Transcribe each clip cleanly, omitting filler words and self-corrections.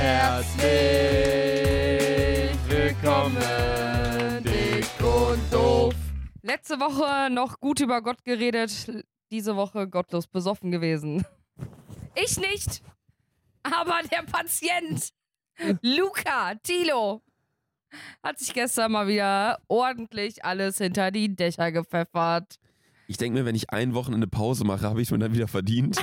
Herzlich willkommen, dick und doof. Letzte Woche noch gut über Gott geredet, diese Woche gottlos besoffen gewesen. Ich nicht, aber der Patient, Luca Thilo, hat sich gestern mal wieder ordentlich alles hinter die Dächer gepfeffert. Ich denke mir, wenn ich ein Wochenende Pause mache, habe ich es mir dann wieder verdient.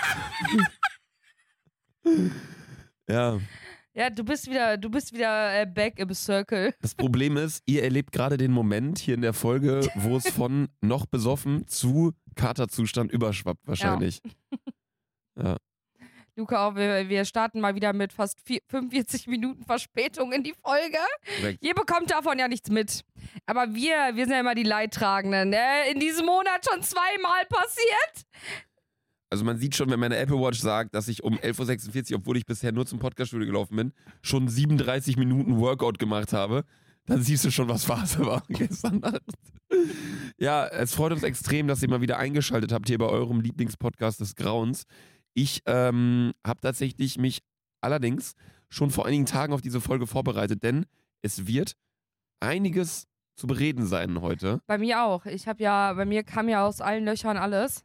Ja. Ja, du bist wieder back im Circle. Das Problem ist, ihr erlebt gerade den Moment hier in der Folge, wo es von noch besoffen zu Katerzustand überschwappt wahrscheinlich. Ja. Luca, wir starten mal wieder mit fast 45 Minuten Verspätung in die Folge. Direkt. Ihr bekommt davon ja nichts mit. Aber wir sind ja immer die Leidtragenden. In diesem Monat schon 2-mal passiert. Also man sieht schon, wenn meine Apple Watch sagt, dass ich um 11.46 Uhr, obwohl ich bisher nur zum Podcaststudio gelaufen bin, schon 37 Minuten Workout gemacht habe, dann siehst du schon, was Phase war gestern Nacht. Ja, es freut uns extrem, dass ihr mal wieder eingeschaltet habt hier bei eurem Lieblingspodcast des Grauens. Ich habe tatsächlich mich allerdings schon vor einigen Tagen auf diese Folge vorbereitet, denn es wird einiges zu bereden sein heute. Bei mir auch. Bei mir kam ja aus allen Löchern alles.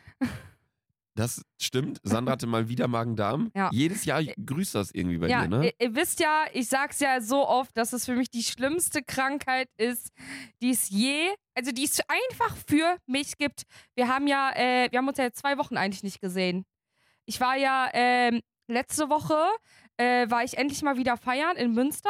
Das stimmt. Sandra hatte mal wieder Magen-Darm. Ja. Jedes Jahr grüßt das irgendwie bei Ja, dir, ne? ihr wisst ja, ich sag's ja so oft, dass es für mich die schlimmste Krankheit ist, die es die es einfach für mich gibt. Wir haben uns ja jetzt 2 Wochen eigentlich nicht gesehen. Ich war ja, letzte Woche war ich endlich mal wieder feiern in Münster.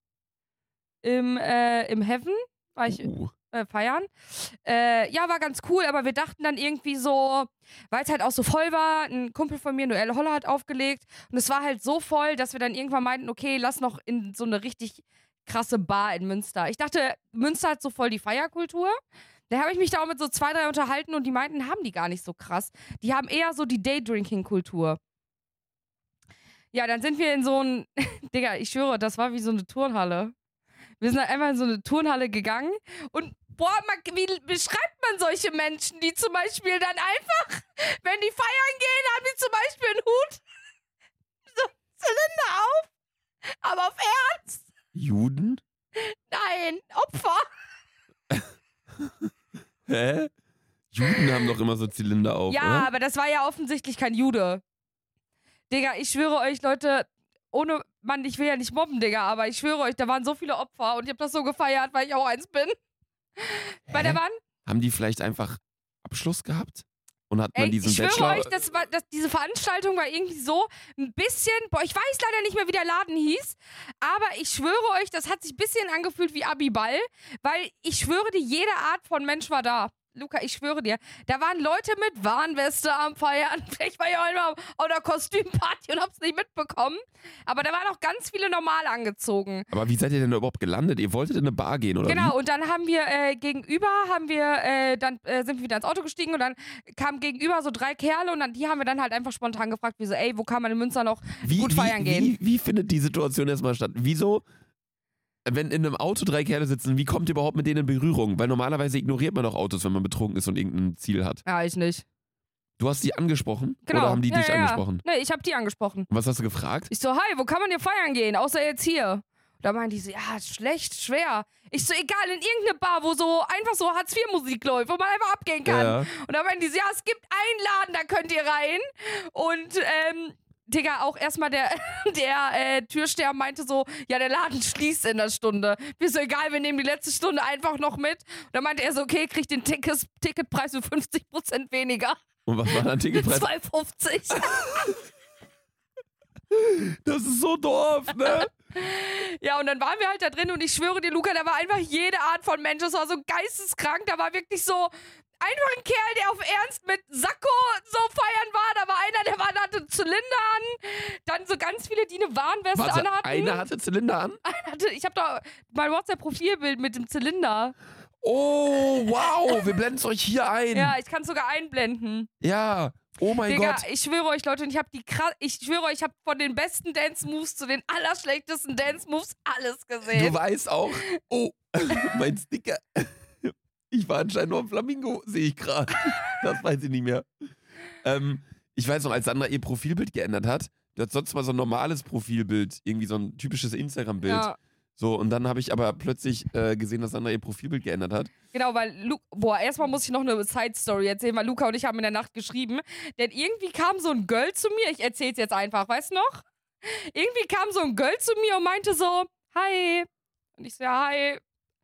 Im Heaven war ich feiern. Ja, war ganz cool, aber wir dachten dann irgendwie so, weil es halt auch so voll war, ein Kumpel von mir, Noelle Holler, hat aufgelegt und es war halt so voll, dass wir dann irgendwann meinten, okay, lass noch in so eine richtig krasse Bar in Münster. Ich dachte, Münster hat so voll die Feierkultur. Da habe ich mich da auch mit so 2, 3 unterhalten und die meinten, haben die gar nicht so krass. Die haben eher so die Daydrinking-Kultur. Ja, dann sind wir in so ein, Digga, ich schwöre, das war wie so eine Turnhalle. Wir sind halt einfach in so eine Turnhalle gegangen und wie beschreibt man solche Menschen, die zum Beispiel dann einfach, wenn die feiern gehen, haben die zum Beispiel einen Hut, so Zylinder auf, aber auf Ernst? Juden? Nein, Opfer. Hä? Juden haben doch immer so Zylinder auf, Ja, oder? aber das war ja offensichtlich kein Jude. Digga, ich schwöre euch, Leute, ich will ja nicht mobben, Digga, aber ich schwöre euch, da waren so viele Opfer und ich hab das so gefeiert, weil ich auch eins bin. Bei der Wand? Haben die vielleicht einfach Abschluss gehabt? Und hat man diesen ich schwöre Bachelor... euch, diese Veranstaltung war irgendwie so ein bisschen, ich weiß leider nicht mehr, wie der Laden hieß, aber ich schwöre euch, das hat sich ein bisschen angefühlt wie Abiball, weil ich schwöre dir, jede Art von Mensch war da. Luca, ich schwöre dir, da waren Leute mit Warnweste am Feiern. Vielleicht war ich auch einmal auf einer Kostümparty und hab's nicht mitbekommen. Aber da waren auch ganz viele normal angezogen. Aber wie seid ihr denn da überhaupt gelandet? Ihr wolltet in eine Bar gehen, oder Genau, wie? und dann haben wir sind wir wieder ins Auto gestiegen und dann kamen gegenüber so 3 Kerle und die haben wir dann halt einfach spontan gefragt, wie so, ey, wo kann man in Münster noch gut feiern gehen? Wie findet die Situation erstmal statt? Wieso, wenn in einem Auto 3 Kerle sitzen, wie kommt ihr überhaupt mit denen in Berührung? Weil normalerweise ignoriert man doch Autos, wenn man betrunken ist und irgendein Ziel hat. Ja, ich nicht. Du hast die angesprochen? Genau. Oder haben die dich ja. angesprochen? Nee, ich habe die angesprochen. Und was hast du gefragt? Ich so, hi, wo kann man hier feiern gehen? Außer jetzt hier. Da meinte die so, ja, schlecht, schwer. Ich so, egal, in irgendeine Bar, wo so einfach so Hartz-IV-Musik läuft, wo man einfach abgehen kann. Ja. Und da meinte die so, ja, es gibt einen Laden, da könnt ihr rein. Und, Digga, auch erstmal der Türsteher meinte so, ja, der Laden schließt in der Stunde. Wir so, egal, wir nehmen die letzte Stunde einfach noch mit. Und dann meinte er so, okay, kriegt den Ticketpreis für 50% weniger. Und was war dein Ticketpreis? 2,50. Das ist so doof, ne? Ja, und dann waren wir halt da drin und ich schwöre dir, Luca, da war einfach jede Art von Mensch. Das war so geisteskrank. Da war wirklich so einfach ein Kerl, der auf Ernst mit Sakko so feiern war. Da war einer, der hatte Zylinder an. Dann so ganz viele, die eine Warnweste anhatten. Einer hatte Zylinder an? Ich habe da mein WhatsApp-Profilbild mit dem Zylinder. Oh, wow, wir blenden es euch hier ein. Ja, ich kann es sogar einblenden. Ja, oh mein Digga, Gott. ich schwöre euch, Leute, und ich schwöre euch, ich habe von den besten Dance-Moves zu den allerschlechtesten Dance-Moves alles gesehen. Du weißt auch, oh, mein Sticker. Ich war anscheinend nur am Flamingo, sehe ich gerade. Das weiß ich nicht mehr. Ich weiß noch, als Sandra ihr Profilbild geändert hat, Du hast sonst mal so ein normales Profilbild, irgendwie so ein typisches Instagram-Bild. Ja. So, und dann habe ich aber plötzlich gesehen, dass Sandra ihr Profilbild geändert hat. Genau, weil erstmal muss ich noch eine Side-Story erzählen, weil Luca und ich haben in der Nacht geschrieben. Denn irgendwie kam so ein Girl zu mir, ich erzähl's jetzt einfach, weißt du noch? Irgendwie kam so ein Girl zu mir und meinte so, hi. Und ich so, ja, hi.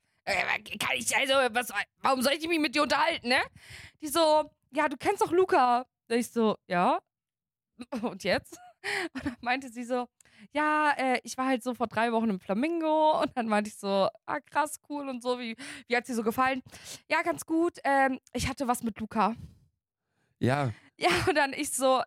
Warum soll ich mich mit dir unterhalten, ne? Die so, ja, du kennst doch Luca. Und ich so, ja. Und jetzt? Und dann meinte sie so, ja, ich war halt so vor 3 Wochen im Flamingo. Und dann meinte ich so, krass, cool und so. Wie hat sie so gefallen? Ja, ganz gut. Ich hatte was mit Luca. Ja. Ja, und dann ich so,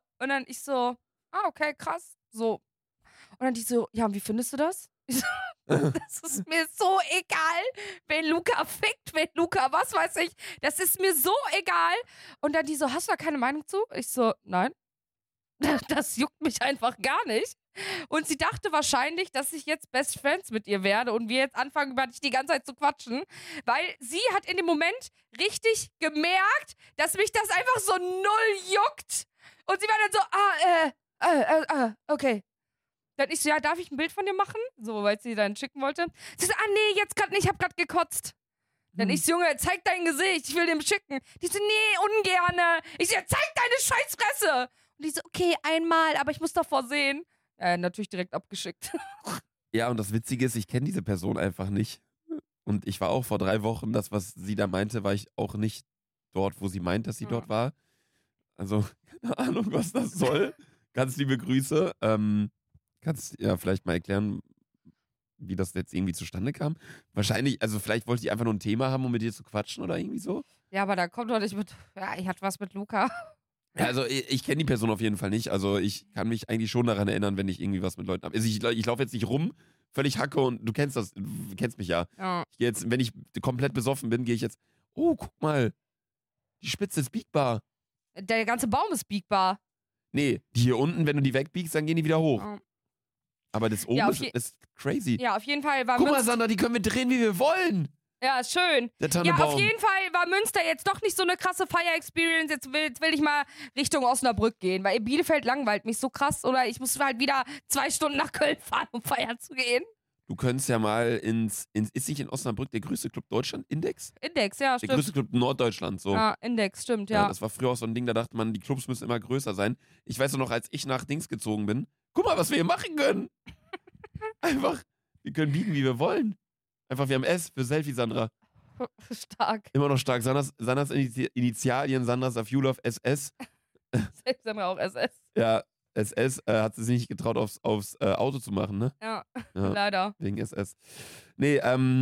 okay, krass. So. Und dann die so, ja, und wie findest du das? Ich so, das ist mir so egal, wen Luca fickt, wen Luca, was weiß ich. Das ist mir so egal. Und dann die so, hast du da keine Meinung zu? Ich so, nein. Das juckt mich einfach gar nicht. Und sie dachte wahrscheinlich, dass ich jetzt Best Friends mit ihr werde und wir jetzt anfangen, über dich die ganze Zeit zu quatschen. Weil sie hat in dem Moment richtig gemerkt, dass mich das einfach so null juckt. Und sie war dann so, okay. Dann ich so, ja, darf ich ein Bild von dir machen? So, weil sie dann schicken wollte. Sie so, nee, jetzt gerade nicht, ich hab gerade gekotzt. Dann ich so, Junge, zeig dein Gesicht, ich will dem schicken. Die so, nee, ungerne. Ich so, ja, zeig deine Scheißfresse. Und die so, okay, einmal, aber ich muss davor sehen. Natürlich direkt abgeschickt. Ja, und das Witzige ist, ich kenne diese Person einfach nicht. Und ich war auch vor 3 Wochen, das, was sie da meinte, war ich auch nicht dort, wo sie meint, dass sie dort war. Also, keine Ahnung, was das soll. Ganz liebe Grüße. Kannst ja vielleicht mal erklären, wie das jetzt irgendwie zustande kam? Wahrscheinlich, also vielleicht wollte ich einfach nur ein Thema haben, um mit dir zu quatschen oder irgendwie so. Ja, aber da kommt doch nicht mit, ja, ich hatte was mit Luca. Ja, also ich kenne die Person auf jeden Fall nicht. Also ich kann mich eigentlich schon daran erinnern, wenn ich irgendwie was mit Leuten habe. Also ich laufe jetzt nicht rum, völlig Hacke und du kennst mich ja. Jetzt, wenn ich komplett besoffen bin, gehe ich jetzt, oh, guck mal, die Spitze ist biegbar. Der ganze Baum ist biegbar. Nee, die hier unten, wenn du die wegbiegst, dann gehen die wieder hoch. Oh. Aber das oben ist crazy. Ja, auf jeden Fall war Guck mal, Sandra, die können wir drehen, wie wir wollen. Ja, ist schön. Der Tannebaum. Ja, auf jeden Fall war Münster jetzt doch nicht so eine krasse Fire-Experience. Jetzt will ich mal Richtung Osnabrück gehen, weil Bielefeld langweilt mich so krass. Oder ich muss halt wieder 2 Stunden nach Köln fahren, um feiern zu gehen. Du könntest ja mal ist nicht in Osnabrück der größte Club Deutschland? Index? Index, ja, stimmt. Der größte Club Norddeutschland, so. Ja, Index, stimmt, ja. Das war früher auch so ein Ding, da dachte man, die Clubs müssen immer größer sein. Ich weiß noch, als ich nach Dings gezogen bin, guck mal, was wir hier machen können. Einfach, wir können biegen, wie wir wollen. Einfach, wir haben S für Selfie, Sandra. Stark. Immer noch stark. Sandras Initialien, Sandras Afjulov, SS. Selbst haben wir auch SS. Ja, SS hat sie sich nicht getraut, aufs Auto zu machen, ne? Ja, leider. Wegen SS. Nee,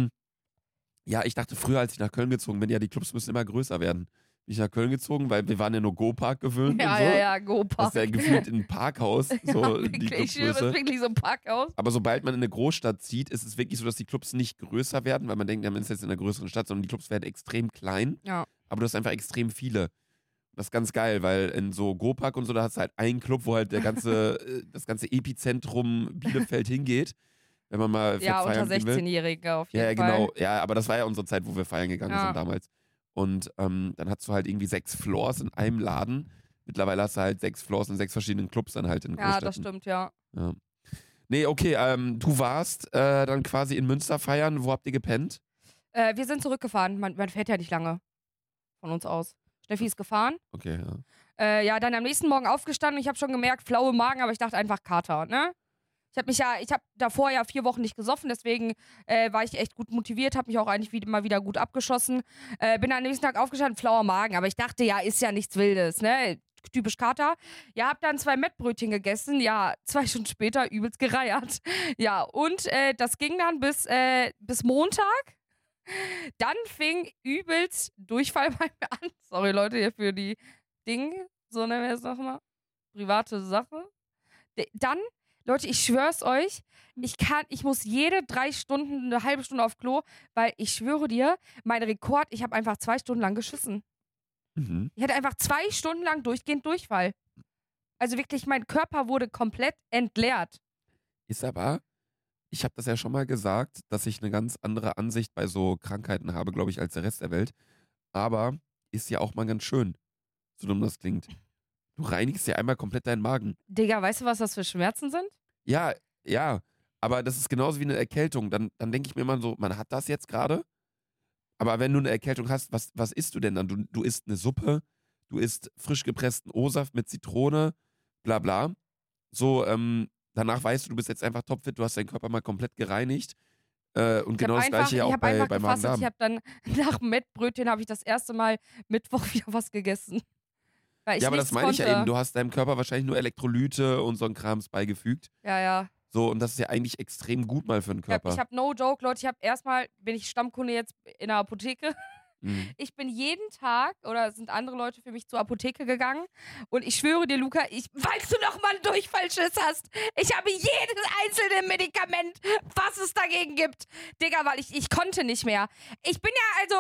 ja, ich dachte früher, als ich nach Köln gezogen bin, ja, die Clubs müssen immer größer werden. Bin ich nach Köln gezogen, weil wir waren ja nur Go-Park gewöhnt und so. Ja, Go-Park. Das ist ja gefühlt ein Parkhaus, so ja, die wirklich, Clubgröße. das ist wirklich so ein Parkhaus. Aber sobald man in eine Großstadt zieht, ist es wirklich so, dass die Clubs nicht größer werden, weil man denkt, man ist jetzt in einer größeren Stadt, sondern die Clubs werden extrem klein. Ja. Aber du hast einfach extrem viele. Das ist ganz geil, weil in so Go-Park und so, da hast du halt einen Club, wo halt das ganze Epizentrum Bielefeld hingeht. Wenn man mal ja, feiern unter gehen will. 16-Jährige auf jeden Ja, Fall. genau. Ja, aber das war ja unsere Zeit, wo wir feiern gegangen sind damals. Und dann hast du halt irgendwie 6 Floors in einem Laden. Mittlerweile hast du halt 6 Floors in 6 verschiedenen Clubs dann halt in Großstädten. Ja, das stimmt, ja. Nee, okay, du warst dann quasi in Münster feiern. Wo habt ihr gepennt? Wir sind zurückgefahren. Man fährt ja nicht lange von uns aus. Steffi ist gefahren. Okay, ja. Ja, dann am nächsten Morgen aufgestanden. Ich habe schon gemerkt, flaue Magen, aber ich dachte einfach Kater, ne? Ich habe davor ja 4 Wochen nicht gesoffen, deswegen war ich echt gut motiviert, habe mich auch eigentlich mal wieder gut abgeschossen. Bin am nächsten Tag aufgestanden, flauer Magen, aber ich dachte, ja, ist ja nichts Wildes, ne? Typisch Kater. Ja, hab dann 2 Mettbrötchen gegessen, ja, 2 Stunden später übelst gereiert. Ja, und das ging dann bis Montag. Dann fing übelst Durchfall bei mir an. Sorry, Leute, hier für die Dinge, so nennen wir es nochmal. Private Sache. Dann, Leute, ich schwör's euch, ich muss jede 3 Stunden, eine halbe Stunde auf Klo, weil ich schwöre dir, mein Rekord, ich habe einfach 2 Stunden lang geschissen. Mhm. Ich hatte einfach 2 Stunden lang durchgehend Durchfall. Also wirklich, mein Körper wurde komplett entleert. Ist aber, ich habe das ja schon mal gesagt, dass ich eine ganz andere Ansicht bei so Krankheiten habe, glaube ich, als der Rest der Welt. Aber ist ja auch mal ganz schön, so dumm das klingt. Du reinigst ja einmal komplett deinen Magen. Digga, weißt du, was das für Schmerzen sind? Ja, aber das ist genauso wie eine Erkältung. Dann denke ich mir immer so, man hat das jetzt gerade, aber wenn du eine Erkältung hast, was isst du denn dann? Du isst eine Suppe, du isst frisch gepressten O-Saft mit Zitrone, bla bla. So, danach weißt du bist jetzt einfach topfit, du hast deinen Körper mal komplett gereinigt. Und genau das Gleiche ja auch bei Magen-Darm. Ich habe dann nach dem Mettbrötchen habe ich das erste Mal Mittwoch wieder was gegessen. Weil ich Ja, aber das meine ich ja konnte. eben. Du hast deinem Körper wahrscheinlich nur Elektrolyte und so ein Krams beigefügt. Ja. So, und das ist ja eigentlich extrem gut mal für den Körper. Ich hab no joke, Leute, bin ich Stammkunde jetzt in der Apotheke. Mhm. Ich bin jeden Tag, oder sind andere Leute für mich zur Apotheke gegangen und ich schwöre dir, Luca, falls du noch mal einen Durchfallschiss hast, ich habe jedes einzelne Medikament, was es dagegen gibt. Digga, weil ich konnte nicht mehr. Ich bin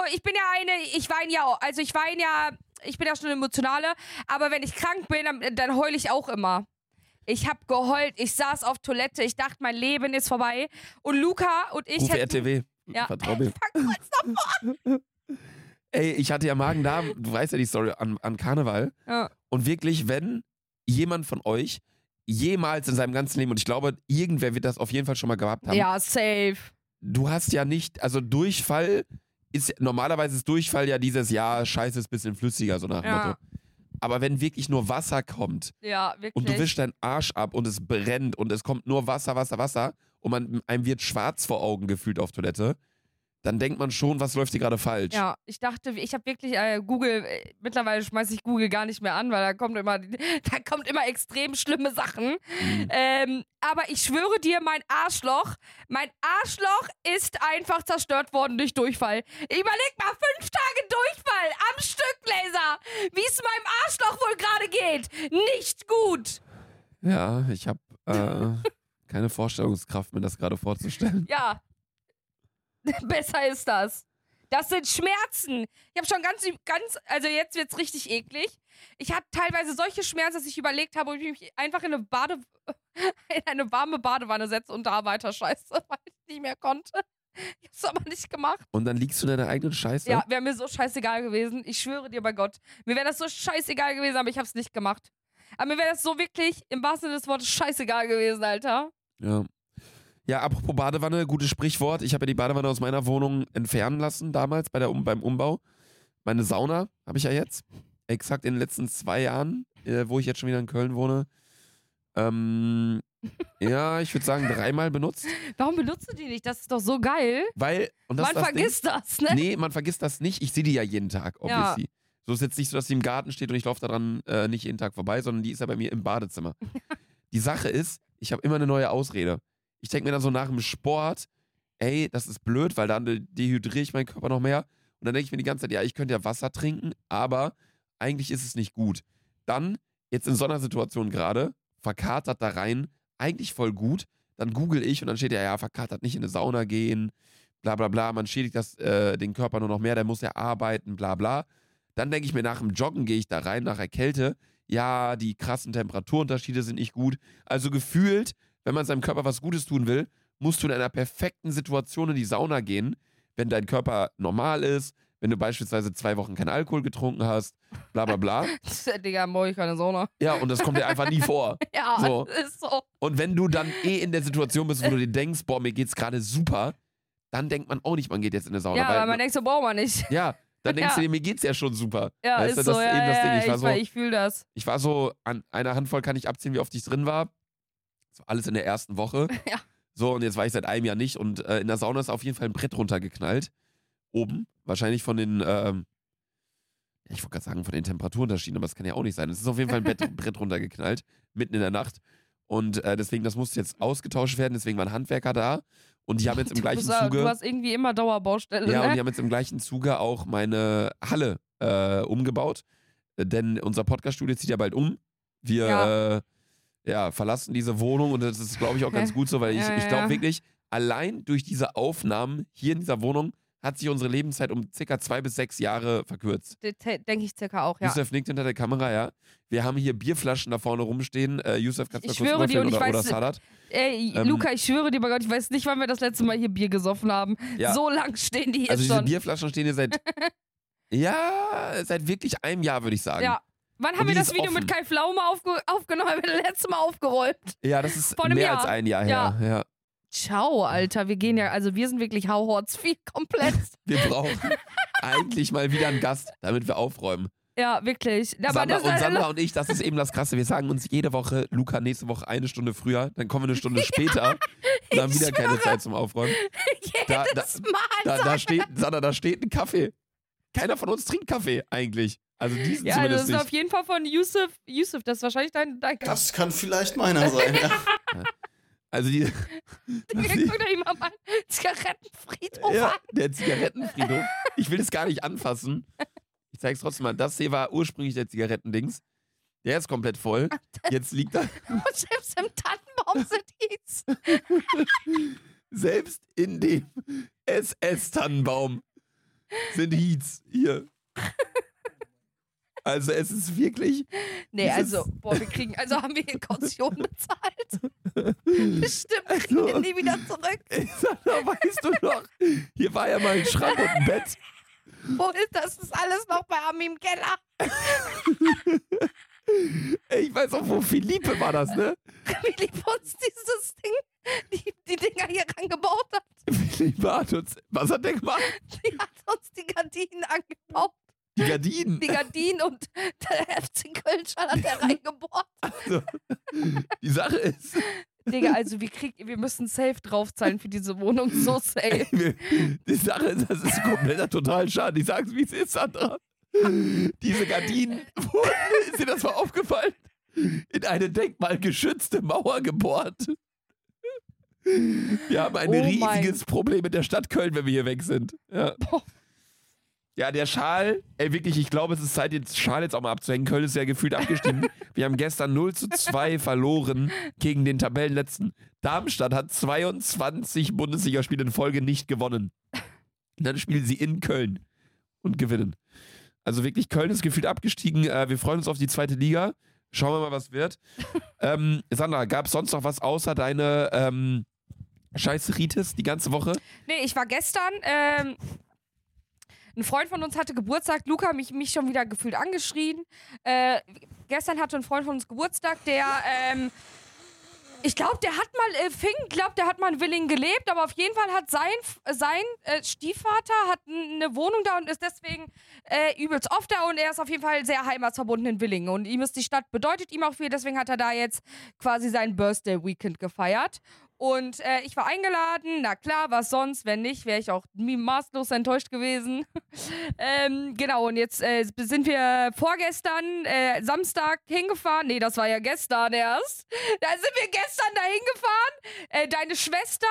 ja schon emotionale, aber wenn ich krank bin, dann heule ich auch immer. Ich hab geheult, ich saß auf Toilette, ich dachte, mein Leben ist vorbei. Und Luca und ich... Ruf RTW. Ja, Vertrau mir. fang kurz davor. Ey, ich hatte ja Magen-Darm, du weißt ja die Story, an Karneval. Ja. Und wirklich, wenn jemand von euch jemals in seinem ganzen Leben, und ich glaube, irgendwer wird das auf jeden Fall schon mal gehabt haben. Ja, safe. Du hast ja nicht, also Durchfall normalerweise ist Durchfall ja dieses Jahr, Scheiße ist ein bisschen flüssiger, so nach dem Motto. Aber wenn wirklich nur Wasser kommt Ja, wirklich. und du wischst deinen Arsch ab und es brennt und es kommt nur Wasser und einem wird schwarz vor Augen gefühlt auf Toilette, dann denkt man schon, was läuft hier gerade falsch. Ja, ich dachte, ich habe wirklich Google, mittlerweile schmeiße ich Google gar nicht mehr an, weil da kommt immer extrem schlimme Sachen. Aber ich schwöre dir, mein Arschloch ist einfach zerstört worden durch Durchfall. Überleg mal, 5 Tage Durchfall am Stück, Laser. Wie es meinem Arschloch wohl gerade geht. Nicht gut. Ja, ich habe keine Vorstellungskraft, mir das gerade vorzustellen. Ja. Besser ist das. Das sind Schmerzen. Ich habe schon also jetzt wird's richtig eklig. Ich hatte teilweise solche Schmerzen, dass ich überlegt habe, ob ich mich einfach in eine warme Badewanne setze und da weiter scheiße, weil ich nicht mehr konnte. Ich hab's aber nicht gemacht. Und dann liegst du in deiner eigenen Scheiße? Ja, wäre mir so scheißegal gewesen. Ich schwöre dir bei Gott. Mir wäre das so scheißegal gewesen, aber ich hab's nicht gemacht. Aber mir wäre das so wirklich im wahrsten Sinne des Wortes scheißegal gewesen, Alter. Ja. Ja, apropos Badewanne, gutes Sprichwort. Ich habe ja die Badewanne aus meiner Wohnung entfernen lassen, damals beim Umbau. Meine Sauna habe ich ja jetzt. Exakt in den letzten 2 Jahren, wo ich jetzt schon wieder in Köln wohne. Ja, ich würde sagen 3-mal benutzt. Warum benutzt du die nicht? Das ist doch so geil. Weil, und das Man vergisst das, ne? Nee, man vergisst das nicht. Ich sehe die ja jeden Tag, obviously. Ja. So ist jetzt nicht so, dass sie im Garten steht und ich laufe daran nicht jeden Tag vorbei, sondern die ist ja bei mir im Badezimmer. Die Sache ist, ich habe immer eine neue Ausrede. Ich denke mir dann so nach dem Sport, ey, das ist blöd, weil dann dehydriere ich meinen Körper noch mehr. Und dann denke ich mir die ganze Zeit, ja, ich könnte ja Wasser trinken, aber eigentlich ist es nicht gut. Dann, jetzt in so einer Situation gerade, verkatert da rein, eigentlich voll gut. Dann google ich und dann steht ja, verkatert nicht in eine Sauna gehen, bla bla bla. Man schädigt den Körper nur noch mehr, der muss ja arbeiten, bla bla. Dann denke ich mir, nach dem Joggen gehe ich da rein, nach der Kälte. Ja, die krassen Temperaturunterschiede sind nicht gut. Also gefühlt, wenn man seinem Körper was Gutes tun will, musst du in einer perfekten Situation in die Sauna gehen, wenn dein Körper normal ist, wenn du beispielsweise 2 Wochen keinen Alkohol getrunken hast, bla bla bla. Digga, brauche ich keine Sauna. Ja, und das kommt dir einfach nie vor. Ja, so. ist so. Und wenn du dann in der Situation bist, wo du dir denkst, boah, mir geht's gerade super, dann denkt man auch nicht, man geht jetzt in eine Sauna. Ja, weil man denkt so, braucht man nicht. Ja, dann denkst du dir, mir geht's ja schon super. Ja, weißt ist du, so, das ist eben das Ding. Ich fühle das. Ich war so, an einer Handvoll kann ich abziehen, wie oft ich drin war. So alles in der ersten Woche. Ja. So, und jetzt war ich seit einem Jahr nicht. Und in der Sauna ist auf jeden Fall ein Brett runtergeknallt. Oben. Wahrscheinlich von den, ich wollte gerade sagen, von den Temperaturunterschieden, aber das kann ja auch nicht sein. Es ist auf jeden Fall ein Brett runtergeknallt. Mitten in der Nacht. Und deswegen, das musste jetzt ausgetauscht werden. Deswegen waren Handwerker da. Und die haben jetzt im gleichen Zuge. Du hast irgendwie immer Dauerbaustelle. Ja, ne? und die haben jetzt im gleichen Zuge auch meine Halle umgebaut. Denn unser Podcast-Studio zieht ja bald um. Wir verlassen diese Wohnung und das ist, glaube ich, auch ganz gut so, weil ich glaube wirklich, allein durch diese Aufnahmen hier in dieser Wohnung hat sich unsere Lebenszeit um ca. 2 bis 6 Jahre verkürzt. Denke ich circa auch, ja. Yusuf nickt hinter der Kamera, ja. Wir haben hier Bierflaschen da vorne rumstehen. Yusuf, kannst du Ich mal kurz schwöre dir, und oder Sadat? Ey, Luca, ich schwöre dir bei Gott, ich weiß nicht, wann wir das letzte Mal hier Bier gesoffen haben. Ja. So lang stehen die hier also schon. diese Bierflaschen stehen hier seit wirklich einem Jahr, würde ich sagen. Ja, Wann haben wir das Video mit Kai Pflaume aufgenommen? Haben wir das letzte Mal aufgeräumt? Ja, das ist Vor einem mehr Jahr. als ein Jahr her. Ja. Ciao, Alter. Wir sind wirklich Hauhorts viel komplett. Wir brauchen eigentlich mal wieder einen Gast, damit wir aufräumen. Ja, wirklich. Aber Sandra und ich, das ist eben das Krasse. Wir sagen uns jede Woche, Luca, nächste Woche 1 Stunde früher, dann kommen wir eine Stunde später und haben wieder keine Zeit zum Aufräumen. Jedes Mal. Da steht ein Kaffee. Keiner von uns trinkt Kaffee eigentlich. Also diesen Ja, zumindest das ist nicht. auf jeden Fall von Yusuf. Yusuf, das ist wahrscheinlich dein Kaffee. Das kann vielleicht meiner sein, ja. Also die Guck dir ihn mal an. Zigarettenfriedhof ja, an. der Zigarettenfriedhof. Ich will das gar nicht anfassen. Ich zeig's trotzdem mal. Das hier war ursprünglich der Zigarettendings. Der ist komplett voll. Jetzt liegt da. Und selbst im Tannenbaum sind Heats. Selbst in dem SS-Tannenbaum sind Heats hier. Also es ist wirklich. Nee, also haben wir hier Kaution bezahlt. Bestimmt kriegen wir nie wieder zurück. Sandra, weißt du noch? Hier war ja mal ein Schrank und ein Bett. Wo ist das? Das ist alles noch bei Ami im Keller. Ich weiß auch, wo Philippe war das, ne? Wie lieb uns dieses Ding, die Dinger hier rangebaut hat. Philippe hat uns. Was hat der gemacht? Die hat uns die Gardinen angebaut. Die Gardinen. Die Gardinen und der FC Köln hat der reingebohrt. Also, die Sache ist. Digga, also wir müssen safe draufzahlen für diese Wohnung. So safe. Die Sache ist, das ist kompletter Totalschaden. Ich sag's, wie es ist, Sandra. Diese Gardinen wurden, ist dir das mal aufgefallen, in eine denkmalgeschützte Mauer gebohrt. Wir haben ein riesiges Problem mit der Stadt Köln, wenn wir hier weg sind. Ja. Ja, der Schal, wirklich, ich glaube, es ist Zeit, den Schal jetzt auch mal abzuhängen. Köln ist ja gefühlt abgestiegen. Wir haben gestern 0:2 verloren gegen den Tabellenletzten. Darmstadt hat 22 Bundesligaspiele in Folge nicht gewonnen. Und dann spielen sie in Köln und gewinnen. Also wirklich, Köln ist gefühlt abgestiegen. Wir freuen uns auf die zweite Liga. Schauen wir mal, was wird. Sandra, gab es sonst noch was außer deine Scheißeritis die ganze Woche? Nee, ich war gestern, ein Freund von uns hatte Geburtstag. Luca hat mich schon wieder gefühlt angeschrien. Gestern hatte ein Freund von uns Geburtstag, der, ich glaube, der hat mal in Willingen gelebt, aber auf jeden Fall hat sein Stiefvater hat eine Wohnung da und ist deswegen übelst oft da und er ist auf jeden Fall sehr heimatsverbunden in Willingen und ihm ist die Stadt, bedeutet ihm auch viel, deswegen hat er da jetzt quasi sein Birthday-Weekend gefeiert. Und ich war eingeladen, na klar, was sonst, wenn nicht, wäre ich auch maßlos enttäuscht gewesen. Genau, und jetzt sind wir vorgestern, Samstag hingefahren. Nee, das war ja gestern erst. Da sind wir gestern dahin gefahren. Deine Schwester,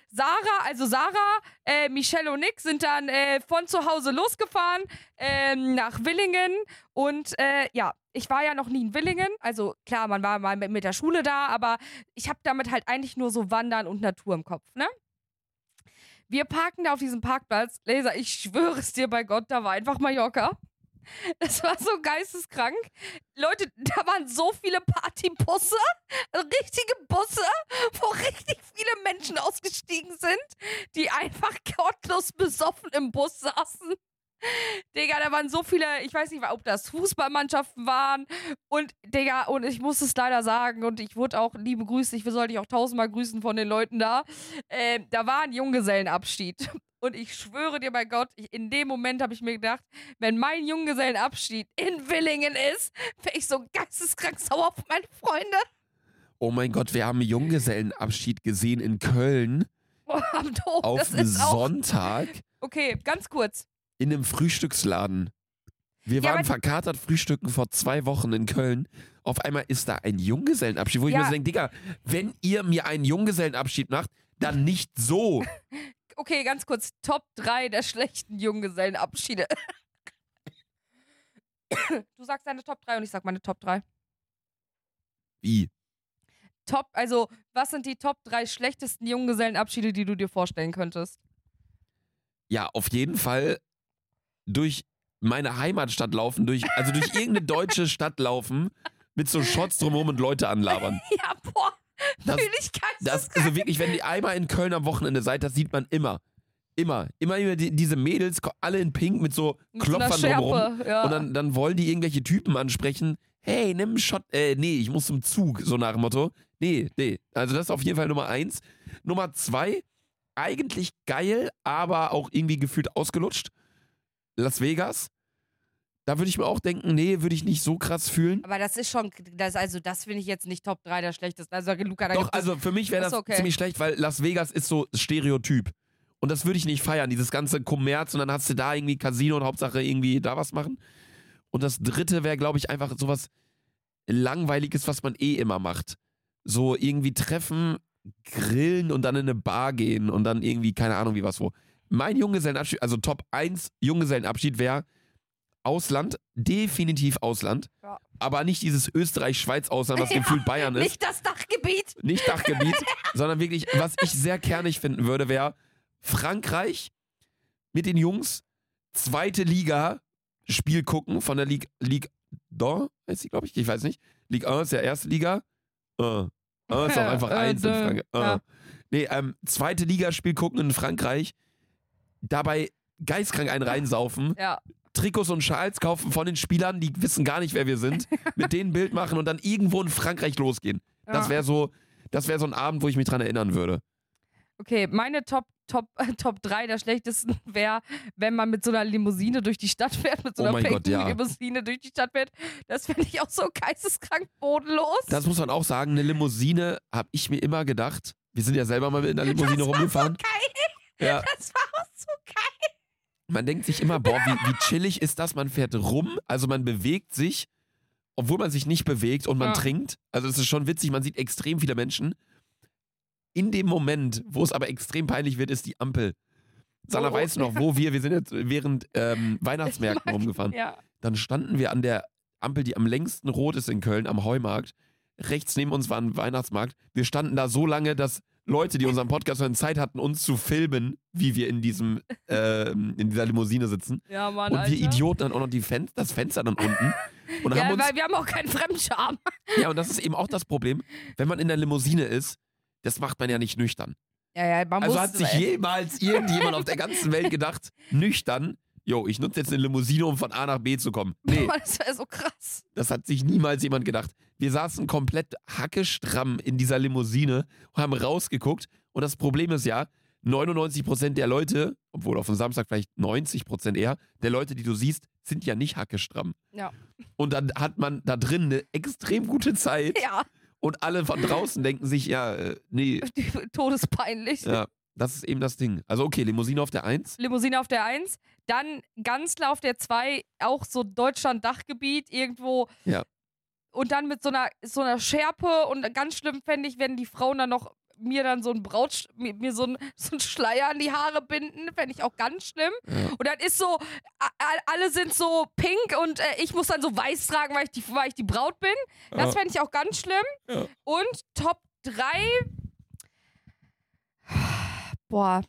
Sarah, Michelle und Nick sind dann von zu Hause losgefahren nach Willingen und ja, ich war ja noch nie in Willingen, also klar, man war mal mit der Schule da, aber ich habe damit halt eigentlich nur so Wandern und Natur im Kopf, ne? Wir parken da auf diesem Parkplatz, Laser, ich schwöre es dir bei Gott, da war einfach Mallorca. Das war so geisteskrank. Leute, da waren so viele Partybusse, also richtige Busse, wo richtig viele Menschen ausgestiegen sind, die einfach gottlos besoffen im Bus saßen. Digga, da waren so viele, ich weiß nicht, ob das Fußballmannschaften waren und Digga, und ich muss es leider sagen und ich wurde auch liebe Grüße, ich soll dich auch 1000-mal grüßen von den Leuten da. Da war ein Junggesellenabschied. Und ich schwöre dir bei Gott, in dem Moment habe ich mir gedacht, wenn mein Junggesellenabschied in Willingen ist, wäre ich so geisteskrank sauer auf meine Freunde. Oh mein Gott, wir haben einen Junggesellenabschied gesehen in Köln. Oh, am Dom, auf einem Sonntag. Okay, ganz kurz. In einem Frühstücksladen. Wir waren verkatert frühstücken vor 2 Wochen in Köln. Auf einmal ist da ein Junggesellenabschied, wo ich mir so denke, Digga, wenn ihr mir einen Junggesellenabschied macht, dann nicht so. Okay, ganz kurz. Top 3 der schlechten Junggesellenabschiede. Du sagst deine Top 3 und ich sag meine Top 3. Wie? Also, was sind die Top 3 schlechtesten Junggesellenabschiede, die du dir vorstellen könntest? Ja, auf jeden Fall durch meine Heimatstadt laufen, also durch irgendeine deutsche Stadt laufen, mit so Shots drumherum und Leute anlabern. Ja, boah. Fühl ich das, also wirklich, wenn ihr einmal in Köln am Wochenende seid, das sieht man immer. Immer diese Mädels, alle in Pink mit so Mit so einer Klopfern drumherum. Schärpe, ja. Und dann wollen die irgendwelche Typen ansprechen. Hey, nimm einen Shot. Nee, ich muss zum Zug, so nach dem Motto. Nee. Also das ist auf jeden Fall Nummer 1. Nummer 2, eigentlich geil, aber auch irgendwie gefühlt ausgelutscht. Las Vegas. Da würde ich mir auch denken, nee, würde ich nicht so krass fühlen. Aber das ist schon, das finde ich jetzt nicht Top 3 der schlechtesten. Also Luca, da Doch, gibt es- also für mich wäre ist das okay. ziemlich schlecht, weil Las Vegas ist so Stereotyp. Und das würde ich nicht feiern, dieses ganze Kommerz und dann hast du da irgendwie Casino und Hauptsache irgendwie da was machen. Und das dritte wäre, glaube ich, einfach sowas Langweiliges, was man immer macht. So irgendwie treffen, grillen und dann in eine Bar gehen und dann irgendwie, keine Ahnung wie was wo. Mein Junggesellenabschied, also Top 1 Junggesellenabschied wäre Ausland, definitiv Ausland. Ja. Aber nicht dieses Österreich-Schweiz-Ausland, was gefühlt Bayern ist. Nicht das Dachgebiet. Nicht Dachgebiet, sondern wirklich, was ich sehr kernig finden würde, wäre Frankreich mit den Jungs, zweite Liga, Spiel gucken von der Ligue 1, heißt sie, glaube ich weiß nicht. Ligue 1 ist ja erste Liga. Ist auch einfach 1 in Frankreich. Ja. Nee, zweite Liga, Spiel gucken in Frankreich, dabei geistkrank einen reinsaufen, Ja. Trikots und Schals kaufen von den Spielern, die wissen gar nicht, wer wir sind, mit denen ein Bild machen und dann irgendwo in Frankreich losgehen. Das Ja. wäre so ein Abend, wo ich mich dran erinnern würde. Okay, meine Top 3 der schlechtesten wäre, wenn man mit so einer Limousine durch die Stadt fährt, mit so Oh einer mein Gott, pinken ja. Limousine durch die Stadt fährt. Das finde ich auch so geisteskrank bodenlos. Das muss man auch sagen, eine Limousine, habe ich mir immer gedacht, wir sind ja selber mal mit einer Limousine Das war rumgefahren. so geil. Ja, Das war auch so geil. man denkt sich immer, boah, wie chillig ist das, man fährt rum, also man bewegt sich, obwohl man sich nicht bewegt und man Ja. trinkt. Also es ist schon witzig, man sieht extrem viele Menschen. In dem Moment, wo es aber extrem peinlich wird, ist die Ampel. Sanna Oh. weiß noch, wir sind jetzt während Weihnachtsmärkten rumgefahren. Ja. Dann standen wir an der Ampel, die am längsten rot ist in Köln, am Heumarkt. Rechts neben uns war ein Weihnachtsmarkt. Wir standen da so lange, dass Leute, die unseren Podcast hören, Zeit hatten, uns zu filmen, wie wir in dieser Limousine sitzen. Ja, Mann, Und Alter. wir Idioten dann auch noch das Fenster dann unten. Und Ja, haben uns, weil wir haben auch keinen Fremdscham. ja, und das ist eben auch das Problem, wenn man in der Limousine ist, das macht man ja nicht nüchtern. Ja, man Also muss. hat sich jemals irgendjemand auf der ganzen Welt gedacht, nüchtern, ich nutze jetzt eine Limousine, um von A nach B zu kommen. Nee, Das wäre so krass. das hat sich niemals jemand gedacht. Wir saßen komplett hackestramm in dieser Limousine und haben rausgeguckt. Und das Problem ist ja, 99% der Leute, obwohl auf dem Samstag vielleicht 90% eher, der Leute, die du siehst, sind ja nicht hackestramm. Ja. Und dann hat man da drin eine extrem gute Zeit Ja, und alle von draußen denken sich, nee, todespeinlich. ja, das ist eben das Ding. Also okay, Limousine auf der 1. Limousine auf der 1, dann Ganzler auf der 2, auch so Deutschland-Dachgebiet irgendwo. Ja. Und dann mit so einer Schärpe und ganz schlimm fände ich, wenn die Frauen dann noch mir dann so ein mir so ein Schleier an die Haare binden, fände ich auch ganz schlimm. Ja. Und dann ist so, alle sind so pink und ich muss dann so weiß tragen, weil ich die Braut bin. Das fände ich auch ganz schlimm. Ja. Und Top 3, boah,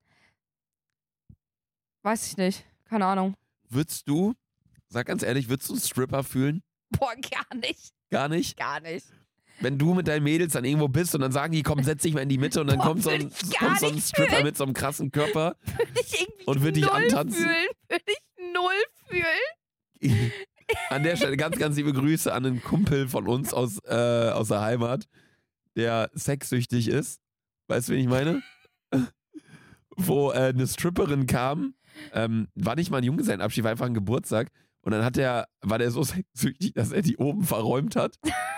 weiß ich nicht, keine Ahnung. Sag ganz ehrlich, würdest du einen Stripper fühlen? Boah, gar nicht, Gar nicht? gar nicht. Wenn du mit deinen Mädels dann irgendwo bist und dann sagen die, komm, setz dich mal in die Mitte und dann Boah, kommt so ein würd ich gar nicht Stripper fühlen. mit so einem krassen Körper Würde ich irgendwie und wird dich null antanzen. fühlen. Würde ich null fühlen. An der Stelle ganz, ganz liebe Grüße an einen Kumpel von uns aus der Heimat, der sexsüchtig ist. Weißt du, wen ich meine? Wo eine Stripperin kam, war nicht mal ein Junggesellenabschied, war einfach ein Geburtstag. Und dann war der so sexsüchtig, dass er die oben verräumt hat.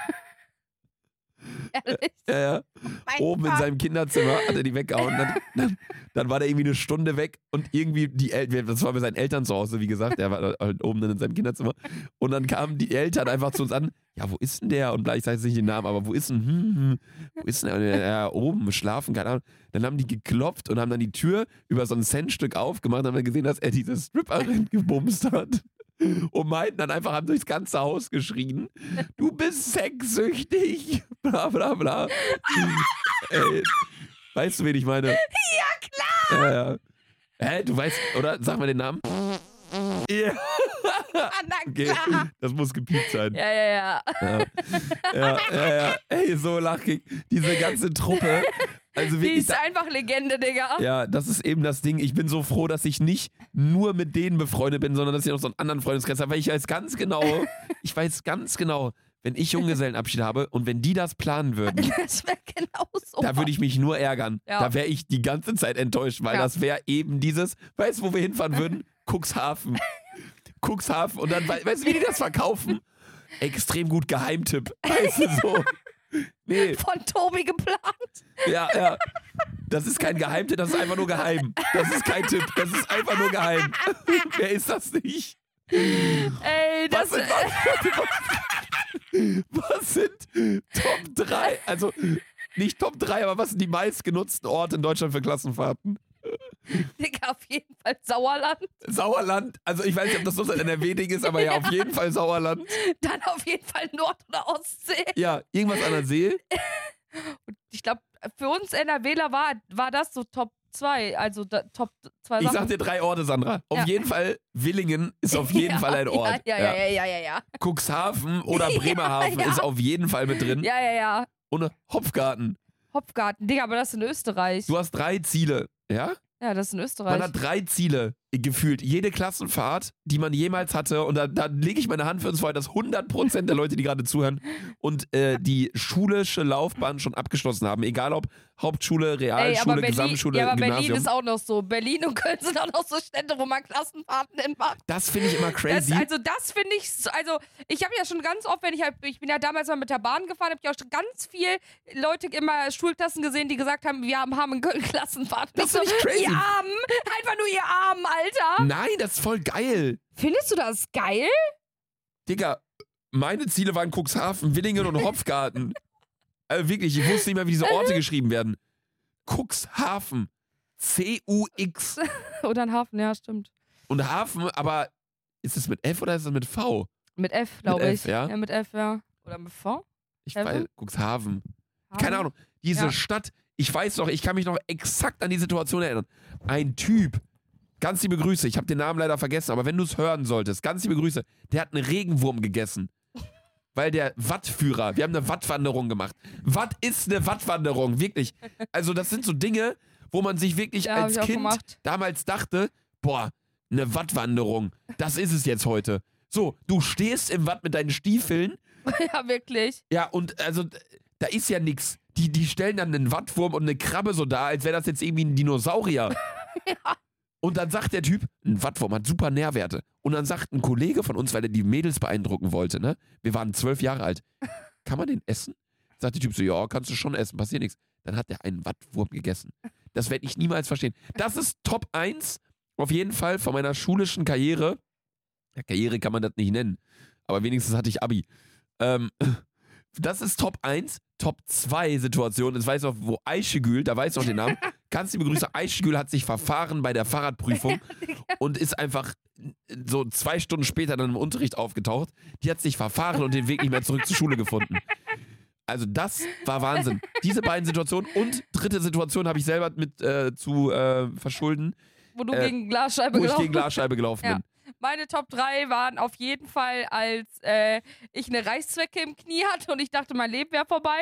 Ehrlich. Ja. Mein Oben in Gott. seinem Kinderzimmer hat er die weggehauen. Dann war der irgendwie eine Stunde weg und irgendwie das war bei seinen Eltern zu Hause, wie gesagt, der war halt oben in seinem Kinderzimmer. Und dann kamen die Eltern einfach zu uns an, ja, wo ist denn der? Und ich sage jetzt nicht den Namen, aber wo ist denn, wo ist denn der? Und ja, oben, schlafen, keine Ahnung. Dann haben die geklopft und haben dann die Tür über so ein Centstück aufgemacht und haben dann gesehen, dass er diese Stripperin gebumst hat. Und meinten dann einfach, haben durchs ganze Haus geschrien, du bist sexsüchtig, bla bla bla. Ey, weißt du, wen ich meine? Ja, klar. Ja. Hä, du weißt, oder? Sag mal den Namen. Ja. Na Okay, klar. das muss gepiept sein. Ja. Ja. Ey, so lachig. Diese ganze Truppe. Also Die wirklich, ist einfach Legende, Digga. ja, das ist eben das Ding. Ich bin so froh, dass ich nicht nur mit denen befreundet bin, sondern dass ich noch so einen anderen Freundeskreis habe, weil ich weiß ganz genau, wenn ich Junggesellenabschied habe und wenn die das planen würden, Das wäre genauso. da würde ich mich nur ärgern. Ja. Da wäre ich die ganze Zeit enttäuscht, weil Ja. das wäre eben dieses, weißt du, wo wir hinfahren würden? Cuxhaven. Cuxhaven. Und dann, weißt du, wie die das verkaufen? Extrem gut Geheimtipp. Weißt du, so. Nee, Von Tobi geplant. ja. Das ist kein Geheimtipp, das ist einfach nur geheim. Das ist kein Tipp, das ist einfach nur geheim. Wer ist das nicht? Ey, das Was sind Top 3? Also nicht Top 3, aber was sind die meistgenutzten Orte in Deutschland für Klassenfahrten? Digga, auf jeden Fall Sauerland. Sauerland, also ich weiß nicht, ob das so ein NRW-Ding ist, aber ja, auf jeden Fall Sauerland. Dann auf jeden Fall Nord- oder Ostsee. Ja, irgendwas an der See. Ich glaube, für uns NRWler war das so Top 2. Also Top 2 Ich Sachen. sag dir 3 Orte, Sandra. Auf Ja. jeden Fall, Willingen ist auf jeden Fall ein Ort. Ja. Cuxhaven oder Bremerhaven Ja. ist auf jeden Fall mit drin. Ja. Und Hopfgarten. Hopfgarten. Digga, aber das ist in Österreich. Du hast 3 Ziele, ja? Ja, das ist in Man Österreich. hat 3 Ziele gefühlt. Jede Klassenfahrt, die man jemals hatte. Und da lege ich meine Hand für uns vor, dass 100% der Leute, die gerade zuhören und die schulische Laufbahn schon abgeschlossen haben. Egal ob Hauptschule, Ey, Realschule, aber Berlin, Gesamtschule, ja, aber Berlin Gymnasium. ist auch noch so. Berlin und Köln sind auch noch so Städte, wo man Klassenfahrten hinmacht. Das finde ich immer crazy. Das finde ich, also ich habe ja schon ganz oft, ich bin ja damals mal mit der Bahn gefahren, habe ich auch schon ganz viel Leute immer Schulklassen gesehen, die gesagt haben, wir haben in Köln Klassenfahrten. Das finde ich crazy. Ihr Armen, einfach nur ihr Armen, Alter. Nein, das ist voll geil. Findest du das geil? Digga, meine Ziele waren Cuxhaven, Willingen und Hopfgarten. Also wirklich, ich wusste nicht mehr, wie diese Orte geschrieben werden. Cuxhaven. C-U-X. Oder ein Hafen, ja, stimmt. Und Hafen, aber ist es mit F oder ist es mit V? Mit F, glaube Mit ich. F, ja? Ja, mit F, ja. Oder mit V? Ich Hafen? weiß, Cuxhaven. Keine Ahnung. Diese Ja. Stadt, ich weiß noch, ich kann mich noch exakt an die Situation erinnern. Ein Typ, ganz liebe Grüße, ich habe den Namen leider vergessen, aber wenn du es hören solltest, ganz liebe Grüße, der hat einen Regenwurm gegessen. Weil der Wattführer, wir haben eine Wattwanderung gemacht. Was ist eine Wattwanderung? Wirklich. Also das sind so Dinge, wo man sich wirklich Ja, hab als ich auch Kind gemacht. damals dachte, boah, eine Wattwanderung, das ist es jetzt heute. So, du stehst im Watt mit deinen Stiefeln, Ja, wirklich. ja, und also da ist ja nix. Die stellen dann einen Wattwurm und eine Krabbe so da, als wäre das jetzt irgendwie ein Dinosaurier. Und dann sagt der Typ, ein Wattwurm hat super Nährwerte. Und dann sagt ein Kollege von uns, weil er die Mädels beeindrucken wollte, ne? Wir waren 12 Jahre alt. Kann man den essen? Sagt der Typ so, ja, kannst du schon essen, passiert nichts. Dann hat er einen Wattwurm gegessen. Das werde ich niemals verstehen. Das ist Top 1 auf jeden Fall von meiner schulischen Karriere. Ja, Karriere kann man das nicht nennen. Aber wenigstens hatte ich Abi. Das ist Top 1. Top 2 Situation. Jetzt weiß ich noch, wo Ayşegül, da weiß ich noch den Namen. Ganz liebe Grüße. Ayşegül hat sich verfahren bei der Fahrradprüfung und ist einfach so 2 Stunden später dann im Unterricht aufgetaucht. Die hat sich verfahren und den Weg nicht mehr zurück zur Schule gefunden. Also das war Wahnsinn. Diese beiden Situationen und dritte Situation habe ich selber mit zu verschulden, Wo du gegen Glasscheibe wo ich gelaufen gegen Glasscheibe gelaufen Ja. bin. Meine Top 3 waren auf jeden Fall, als ich eine Reißzwecke im Knie hatte und ich dachte, mein Leben wäre vorbei.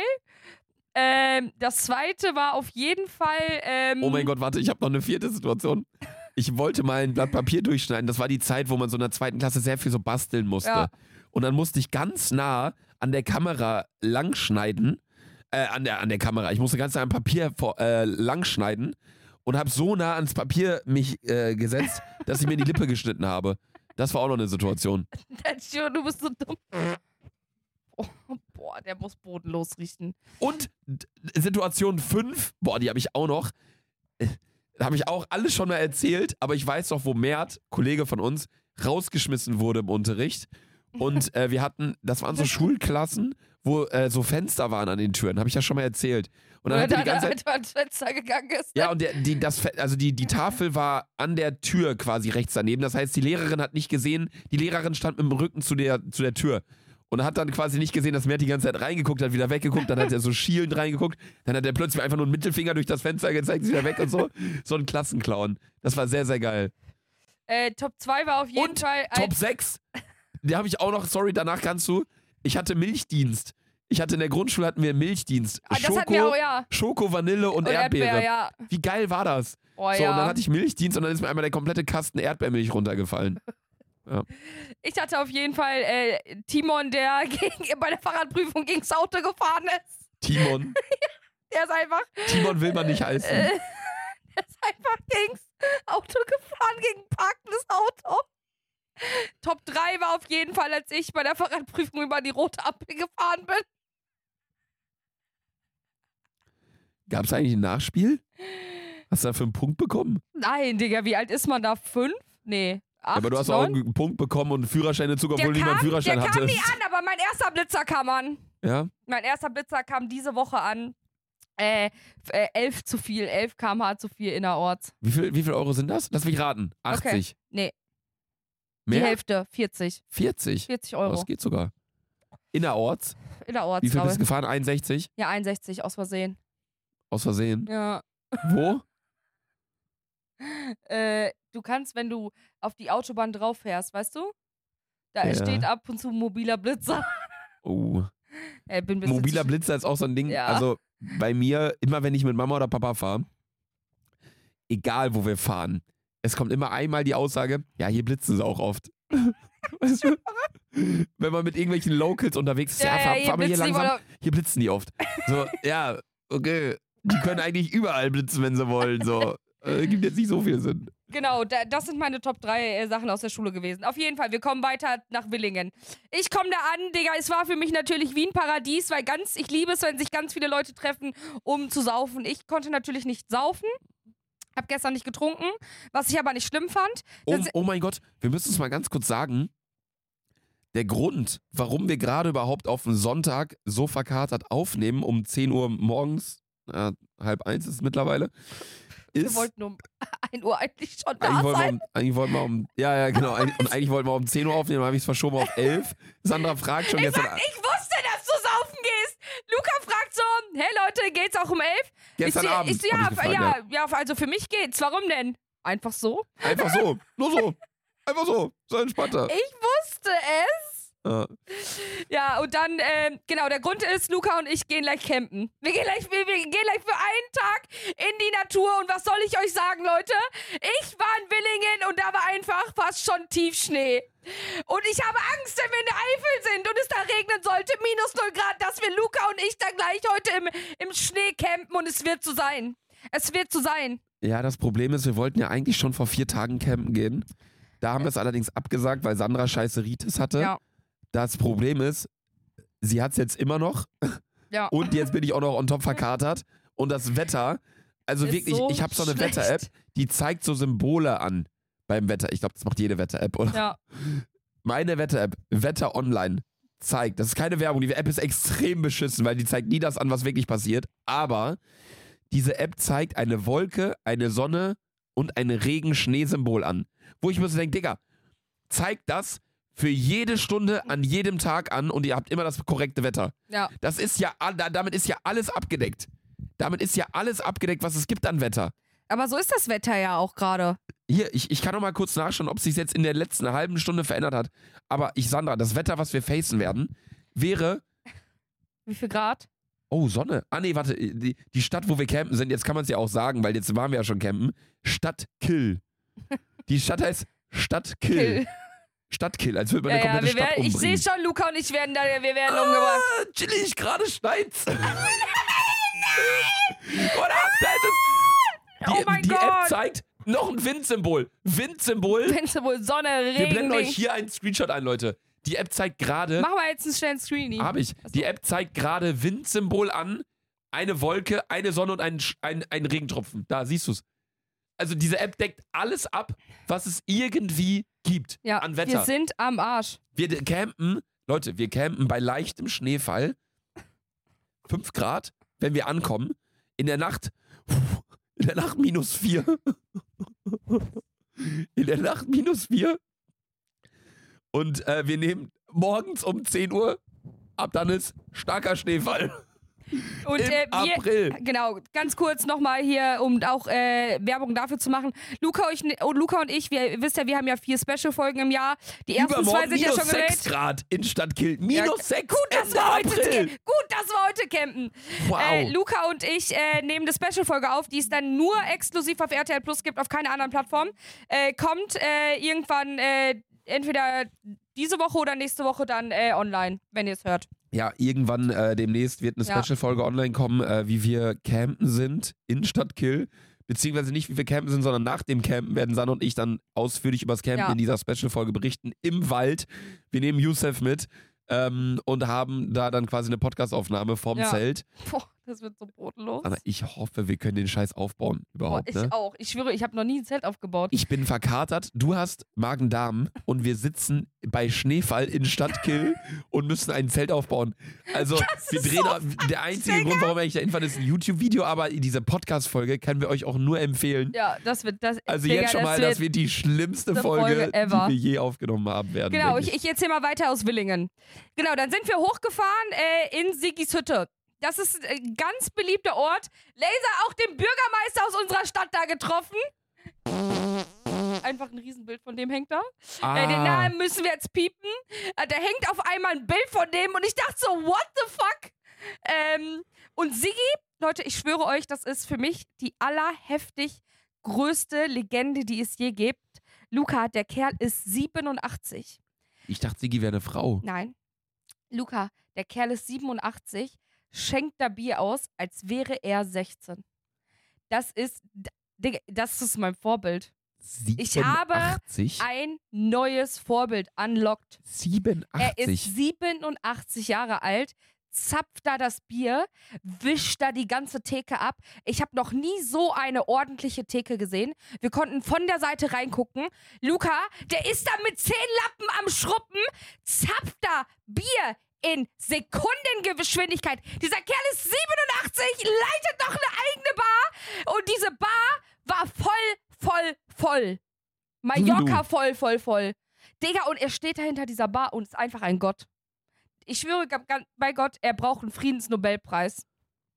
Das zweite war auf jeden Fall. Oh mein Gott, warte, ich habe noch eine vierte Situation. Ich wollte mal ein Blatt Papier durchschneiden. Das war die Zeit, wo man so in der 2. Klasse sehr viel so basteln musste. Ja. Und dann musste ich ganz nah an der Kamera langschneiden. An der Kamera. Ich musste ganz nah am Papier langschneiden und habe so nah ans Papier mich gesetzt, dass ich mir die Lippe geschnitten habe. Das war auch noch eine Situation. Du bist so dumm. Oh, boah, der muss bodenlos riechen. Und Situation 5, boah, die habe ich auch noch. Habe ich auch alles schon mal erzählt, aber ich weiß noch, wo Mert, Kollege von uns, rausgeschmissen wurde im Unterricht. Und wir hatten, das waren so Schulklassen, wo so Fenster waren an den Türen. Habe ich ja schon mal erzählt. Und dann hat er die ganze Zeit, ans Fenster gegangen ist. ja, und die Tafel war an der Tür quasi rechts daneben. Das heißt, die Lehrerin hat nicht gesehen, die Lehrerin stand mit dem Rücken zu der Tür. Und hat dann quasi nicht gesehen, dass Mert die ganze Zeit reingeguckt hat, wieder weggeguckt, dann hat er so schielend reingeguckt, dann hat er plötzlich einfach nur einen Mittelfinger durch das Fenster gezeigt, ist wieder weg und so. So ein Klassenclown. Das war sehr, sehr geil. Top 2 war auf jeden Und Fall. Top 6, Da habe ich auch noch, sorry, danach kannst du, ich hatte Milchdienst. In der Grundschule hatten wir Milchdienst. Das hatten wir auch, ja. Schoko, Vanille und Erdbeere. Erdbeer, ja. Wie geil war das? Oh, So, ja. und dann hatte ich Milchdienst und dann ist mir einmal der komplette Kasten Erdbeermilch runtergefallen. Ich hatte auf jeden Fall Timon, der bei der Fahrradprüfung gegens Auto gefahren ist. Timon. Der ist einfach... Timon will man nicht heißen. Der ist einfach gegens Auto gefahren, gegen ein parkendes Auto. Top 3 war auf jeden Fall, als ich bei der Fahrradprüfung über die rote Ampel gefahren bin. Gab es eigentlich ein Nachspiel? Hast du dafür einen Punkt bekommen? Nein, Digga, wie alt ist man da? 5? Nee, 8, Ja, aber du hast 9? auch einen Punkt bekommen und einen Führerscheinentzug, obwohl du niemand Führerschein Der kam hattest. nie an, aber mein erster Blitzer kam an. Ja? Mein erster Blitzer kam diese Woche an. 11 zu viel, 11 km/h zu viel innerorts. Wie viel Euro sind das? Lass mich raten. 80. Okay. Nee, Mehr? die Hälfte, 40. 40. 40 Oh, Euro. das geht sogar. Innerorts. Innerorts, Wie viel glaube bist ich. du gefahren? 61? Ja, 61 aus Versehen. Aus Versehen. Ja. Wo? Du kannst, wenn du auf die Autobahn drauf fährst, weißt du? Da Ja. steht ab und zu mobiler Blitzer. Oh. Bin ein bisschen Mobiler zu- Blitzer ist auch so ein Ding. Ja. Also bei mir, immer wenn ich mit Mama oder Papa fahre, egal wo wir fahren, es kommt immer einmal die Aussage, ja, hier blitzen sie auch oft. Weißt du? Wenn man mit irgendwelchen Locals unterwegs ist, ja, fahr mal hier blitzen die langsam, wohl- hier blitzen die oft. So, ja, okay. Die können eigentlich überall blitzen, wenn sie wollen. So. Gibt jetzt nicht so viel Sinn. Genau, das sind meine Top 3 Sachen aus der Schule gewesen. Auf jeden Fall, wir kommen weiter nach Willingen. Ich komme da an, Digga, es war für mich natürlich wie ein Paradies, weil ich liebe es, wenn sich ganz viele Leute treffen, um zu saufen. Ich konnte natürlich nicht saufen, hab gestern nicht getrunken, was ich aber nicht schlimm fand. Oh mein Gott, wir müssen es mal ganz kurz sagen. Der Grund, warum wir gerade überhaupt auf den Sonntag so verkatert aufnehmen, um 10 Uhr morgens, 12:30 ist es mittlerweile, Wir ist... wollten um 1 Uhr eigentlich schon da sein. Eigentlich wollten wir um... Ja, genau. Und eigentlich wollten wir um 10 Uhr aufnehmen, dann habe ich es verschoben auf 11. Sandra fragt schon gestern... Ich wusste, dass du saufen gehst. Luca fragt so, hey Leute, geht's auch um 11? Gestern Abend Ich so, hab ich gefragt, ja, also für mich geht's. Warum denn? Einfach so? Einfach so. Nur so. Einfach so. So entspannter. Ich wusste es. Ja. Ja, und dann, genau, der Grund ist, Luca und ich gehen gleich campen. Wir gehen gleich für einen Tag in die Natur. Und was soll ich euch sagen, Leute? Ich war in Willingen und da war einfach fast schon Tiefschnee. Und ich habe Angst, wenn wir in der Eifel sind und es da regnen sollte, -0 Grad, dass wir Luca und ich dann gleich heute im Schnee campen und es wird so sein. Es wird so sein. Ja, das Problem ist, wir wollten ja eigentlich schon vor 4 Tagen campen gehen. Da haben wir es allerdings abgesagt, weil Sandra scheiße Ritis hatte. Ja. Das Problem ist, sie hat es jetzt immer noch. Ja. Und jetzt bin ich auch noch on top verkatert. Und das Wetter, also Ist wirklich, so ich habe so eine schlecht. Wetter-App, die zeigt so Symbole an beim Wetter. Ich glaube, das macht jede Wetter-App, oder? Ja. Meine Wetter-App, Wetter Online, zeigt, das ist keine Werbung, die App ist extrem beschissen, weil die zeigt nie das an, was wirklich passiert. Aber diese App zeigt eine Wolke, eine Sonne und ein Regen-Schnee-Symbol an. Wo ich mir so denke, Digga, zeigt das für jede Stunde an jedem Tag an und ihr habt immer das korrekte Wetter. Ja. Das ist ja, damit ist ja alles abgedeckt. Damit ist ja alles abgedeckt, was es gibt an Wetter. Aber so ist das Wetter ja auch gerade. Hier, ich kann noch mal kurz nachschauen, ob es sich jetzt in der letzten halben Stunde verändert hat. Aber Sandra, das Wetter, was wir facen werden, wäre... Wie viel Grad? Oh, Sonne. Ah, nee, warte. Die Stadt, wo wir campen sind, jetzt kann man es ja auch sagen, weil jetzt waren wir ja schon campen. Stadt Kill. Die Stadt heißt Stadt Kill. Stadt Kill, als würde man eine komplette Stadt ich umbringen. sehe schon, Luca und ich werden umgebracht. Chillig, gerade schneit's. Oder? Da ist es. Oh mein die App Gott. zeigt noch ein Windsymbol. Windsymbol. Wenn es wohl Sonne, Regen. Wir blenden euch Ding. hier einen Screenshot ein, Leute. Die App zeigt gerade. Mach mal jetzt einen schnellen Screening. Hab ich. Die App zeigt gerade Windsymbol an, eine Wolke, eine Sonne und ein Regentropfen. Da siehst du's. Also diese App deckt alles ab, was es irgendwie gibt Ja, an Wetter. wir sind am Arsch. Wir campen, Leute, wir campen bei leichtem Schneefall. 5 Grad, wenn wir ankommen. In der Nacht -4. In der Nacht -4. Und wir nehmen morgens um 10 Uhr, ab dann ist starker Schneefall. Und Im April. Genau, ganz kurz nochmal hier, um auch Werbung dafür zu machen. Luca und ich, ihr wisst ja, wir haben ja 4 Special-Folgen im Jahr. Die ersten Übermorgen 2 sind ja schon minus 6 gewählt. Grad in Stadtkill. Minus 6 Gut, dass Ende wir heute April. Gut, dass wir heute campen. Wow. Luca und ich nehmen eine Special-Folge auf, die es dann nur exklusiv auf RTL Plus gibt, auf keiner anderen Plattform. Kommt irgendwann entweder diese Woche oder nächste Woche dann online, wenn ihr es hört. Ja, irgendwann demnächst wird eine Special-Folge online kommen, wie wir campen sind in Stadtkill. Beziehungsweise nicht, wie wir campen sind, sondern nach dem Campen werden Sanne und ich dann ausführlich über das Campen in dieser Special-Folge berichten. Im Wald. Wir nehmen Youssef mit und haben da dann quasi eine Podcast-Aufnahme vom Zelt. Boah, das wird so bodenlos. Aber ich hoffe, wir können den Scheiß aufbauen überhaupt. Boah, ich auch. Ich schwöre, ich habe noch nie ein Zelt aufgebaut. Ich bin verkatert, du hast Magen-Darm und wir sitzen bei Schneefall in Stadtkill und müssen ein Zelt aufbauen. Also wir drehen, der einzige Grund, warum wir eigentlich da hinfahren, ist ein YouTube-Video, aber diese Podcast-Folge können wir euch auch nur empfehlen. Ja, das wird das. Also Digga, jetzt schon mal, das wird die schlimmste Folge die wir je aufgenommen haben werden. Genau, ich erzähle mal weiter aus Willingen. Genau, dann sind wir hochgefahren in Sigis Hütte. Das ist ein ganz beliebter Ort. Laser auch den Bürgermeister aus unserer Stadt da getroffen. Einfach ein Riesenbild von dem hängt da. Den Namen müssen wir jetzt piepen. Da hängt auf einmal ein Bild von dem und ich dachte so, what the fuck? Und Siggi, Leute, ich schwöre euch, das ist für mich die allerheftig größte Legende, die es je gibt. Luca, der Kerl ist 87. Ich dachte, Siggi wäre eine Frau. Nein. Luca, der Kerl ist 87, schenkt da Bier aus, als wäre er 16. Das ist mein Vorbild. 87? Ich habe ein neues Vorbild unlocked. 87? Er ist 87 Jahre alt, zapft da das Bier, wischt da die ganze Theke ab. Ich habe noch nie so eine ordentliche Theke gesehen. Wir konnten von der Seite reingucken. Luca, der ist da mit 10 Lappen am Schruppen, zapft da Bier in Sekundengeschwindigkeit. Dieser Kerl ist 87, leitet noch eine eigene Bar und diese Bar war voll. Mallorca voll. Digga, und er steht da hinter dieser Bar und ist einfach ein Gott. Ich schwöre bei Gott, er braucht einen Friedensnobelpreis.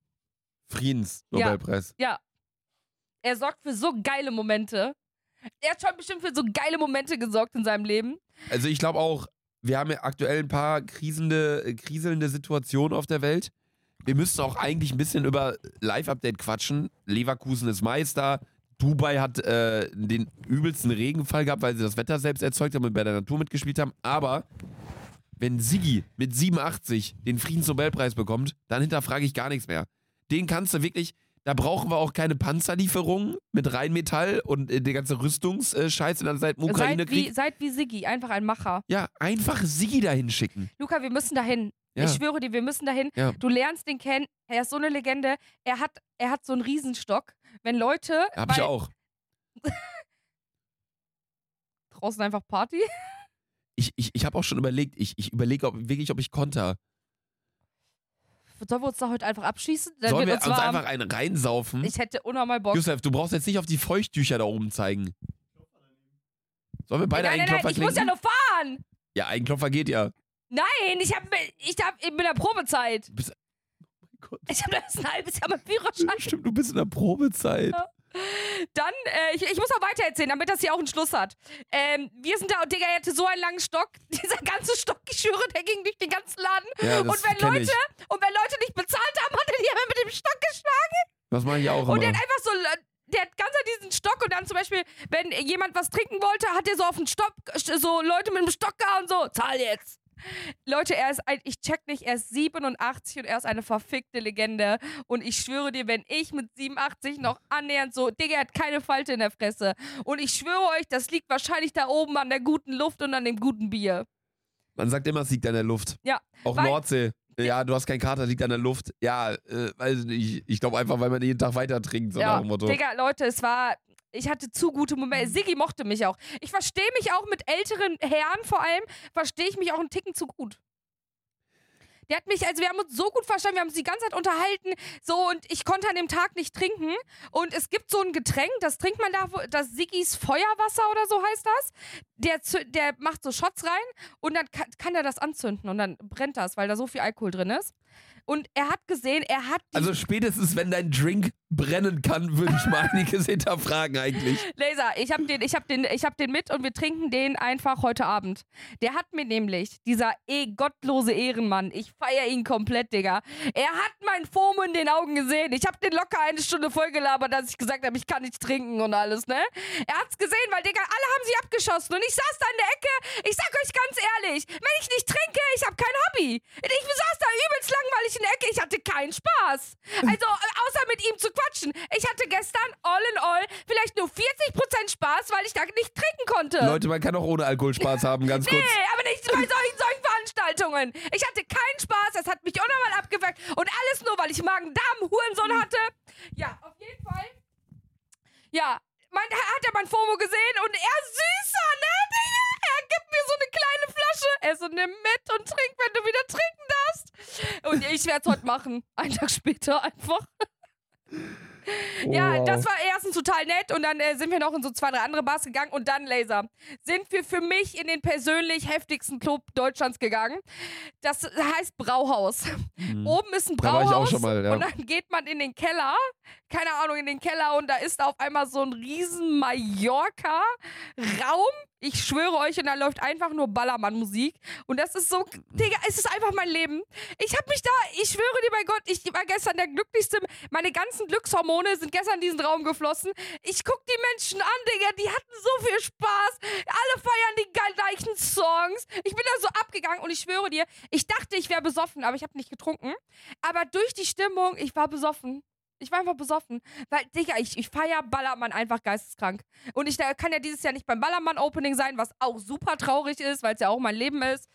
Friedensnobelpreis? Ja. Er sorgt für so geile Momente. Er hat schon bestimmt für so geile Momente gesorgt in seinem Leben. Also ich glaube auch, wir haben ja aktuell ein paar kriselnde Situationen auf der Welt. Wir müssen auch eigentlich ein bisschen über Live-Update quatschen. Leverkusen ist Meister. Dubai hat den übelsten Regenfall gehabt, weil sie das Wetter selbst erzeugt haben und bei der Natur mitgespielt haben. Aber wenn Siggi mit 87 den Friedensnobelpreis bekommt, dann hinterfrage ich gar nichts mehr. Den kannst du wirklich, da brauchen wir auch keine Panzerlieferungen mit Rheinmetall und der ganze Rüstungsscheiß in der Zeit im Ukraine-Krieg. Seid wie Siggi, einfach ein Macher. Ja, einfach Siggi dahin schicken. Luca, wir müssen dahin. Ja. Ich schwöre dir, wir müssen dahin. Ja. Du lernst den kennen. Er ist so eine Legende. Er hat so einen Riesenstock. Wenn Leute... Hab ich auch. Draußen einfach Party? Ich habe auch schon überlegt, ich überlege wirklich, ob ich konter. Sollen wir uns da heute einfach abschießen? Dann Sollen wir uns einfach einen reinsaufen? Ich hätte unnormal Bock. Youssef, du brauchst jetzt nicht auf die Feuchttücher da oben zeigen. Sollen wir beide Eigenklopfer ich muss ja nur fahren. Ja, Eigenklopfer geht ja. Nein, ich bin in der Probezeit. Oh mein Gott. Ich habe das ein halbes Jahr mit Führerschein. Stimmt, du bist in der Probezeit. Ja. Dann, ich muss auch weiter erzählen, damit das hier auch einen Schluss hat. Wir sind da und Digga, er hatte so einen langen Stock. Dieser ganze Stock, ich schwöre, der ging durch den ganzen Laden. Ja, und wenn Leute nicht bezahlt haben, hat er die immer mit dem Stock geschlagen. Das mache ich auch immer. Und der hat einfach so, der hat ganz diesen Stock und dann zum Beispiel, wenn jemand was trinken wollte, hat er so auf den Stock, so Leute mit dem Stock gehauen, so, zahl jetzt. Leute, ich check nicht, er ist 87 und er ist eine verfickte Legende. Und ich schwöre dir, wenn ich mit 87 noch annähernd so, Digga, er hat keine Falte in der Fresse. Und ich schwöre euch, das liegt wahrscheinlich da oben an der guten Luft und an dem guten Bier. Man sagt immer, es liegt an der Luft. Ja. Auch Nordsee. Ja, du hast keinen Kater, liegt an der Luft. Ja, weiß nicht. Ich glaube einfach, weil man jeden Tag weiter trinkt, so nach dem Motto. Digga, Leute, ich hatte zu gute Momente. Siggi mochte mich auch. Ich verstehe mich auch mit älteren Herren vor allem, verstehe ich mich auch einen Ticken zu gut. Der hat mich, also wir haben uns so gut verstanden, wir haben uns die ganze Zeit unterhalten, so, und ich konnte an dem Tag nicht trinken. Und es gibt so ein Getränk, das trinkt man da, das Siggis Feuerwasser oder so heißt das. Der macht so Shots rein und dann kann er das anzünden und dann brennt das, weil da so viel Alkohol drin ist. Und er hat gesehen, Also spätestens, wenn dein Drink brennen kann, würde ich mal einiges hinterfragen eigentlich. Laser, ich hab den mit und wir trinken den einfach heute Abend. Der hat mir nämlich, dieser gottlose Ehrenmann, ich feiere ihn komplett, Digga. Er hat mein FOMO in den Augen gesehen. Ich hab den locker eine Stunde vollgelabert, dass ich gesagt habe, ich kann nicht trinken und alles, ne? Er hat's gesehen, weil, Digga, alle haben sie abgeschossen und ich saß da in der Ecke. Ich sag euch ganz ehrlich, wenn ich nicht trinke, ich habe kein Hobby. Ich saß da übelst langweilig in der Ecke, ich hatte keinen Spaß. Also, außer mit ihm zu quatschen. Ich hatte gestern all in all vielleicht nur 40% Spaß, weil ich da nicht trinken konnte. Leute, man kann auch ohne Alkohol Spaß haben, ganz kurz. Nee, aber nicht bei solchen Veranstaltungen. Ich hatte keinen Spaß, das hat mich unnormal abgefuckt. Und alles nur, weil ich Magen-Darm-Hurensohn hatte. Ja, auf jeden Fall. Ja, hat er mein FOMO gesehen und er süßer, ne? Er gibt mir so eine kleine Flasche. Er so, nimm mit und trink, wenn du wieder trinken darfst. Und ich werde es heute machen. Einen Tag später einfach. Ja, das war erstens total nett und dann sind wir noch in so 2, 3 andere Bars gegangen und dann, Laser, sind wir für mich in den persönlich heftigsten Club Deutschlands gegangen. Das heißt Brauhaus. Oben ist ein Da war ich Brauhaus auch schon mal, ja. und dann geht man in den Keller, keine Ahnung, in den Keller und da ist auf einmal so ein riesen Mallorca-Raum. Ich schwöre euch, und da läuft einfach nur Ballermann-Musik. Und das ist so, Digga, es ist einfach mein Leben. Ich schwöre dir bei Gott, ich war gestern der Glücklichste. Meine ganzen Glückshormone sind gestern in diesen Raum geflossen. Ich guck die Menschen an, Digga, die hatten so viel Spaß. Alle feiern die gleichen Songs. Ich bin da so abgegangen und ich schwöre dir, ich dachte, ich wäre besoffen, aber ich habe nicht getrunken. Aber durch die Stimmung, ich war besoffen. Ich war einfach besoffen. Weil, Digga, ich feier Ballermann einfach geisteskrank. Und ich kann ja dieses Jahr nicht beim Ballermann-Opening sein, was auch super traurig ist, weil es ja auch mein Leben ist.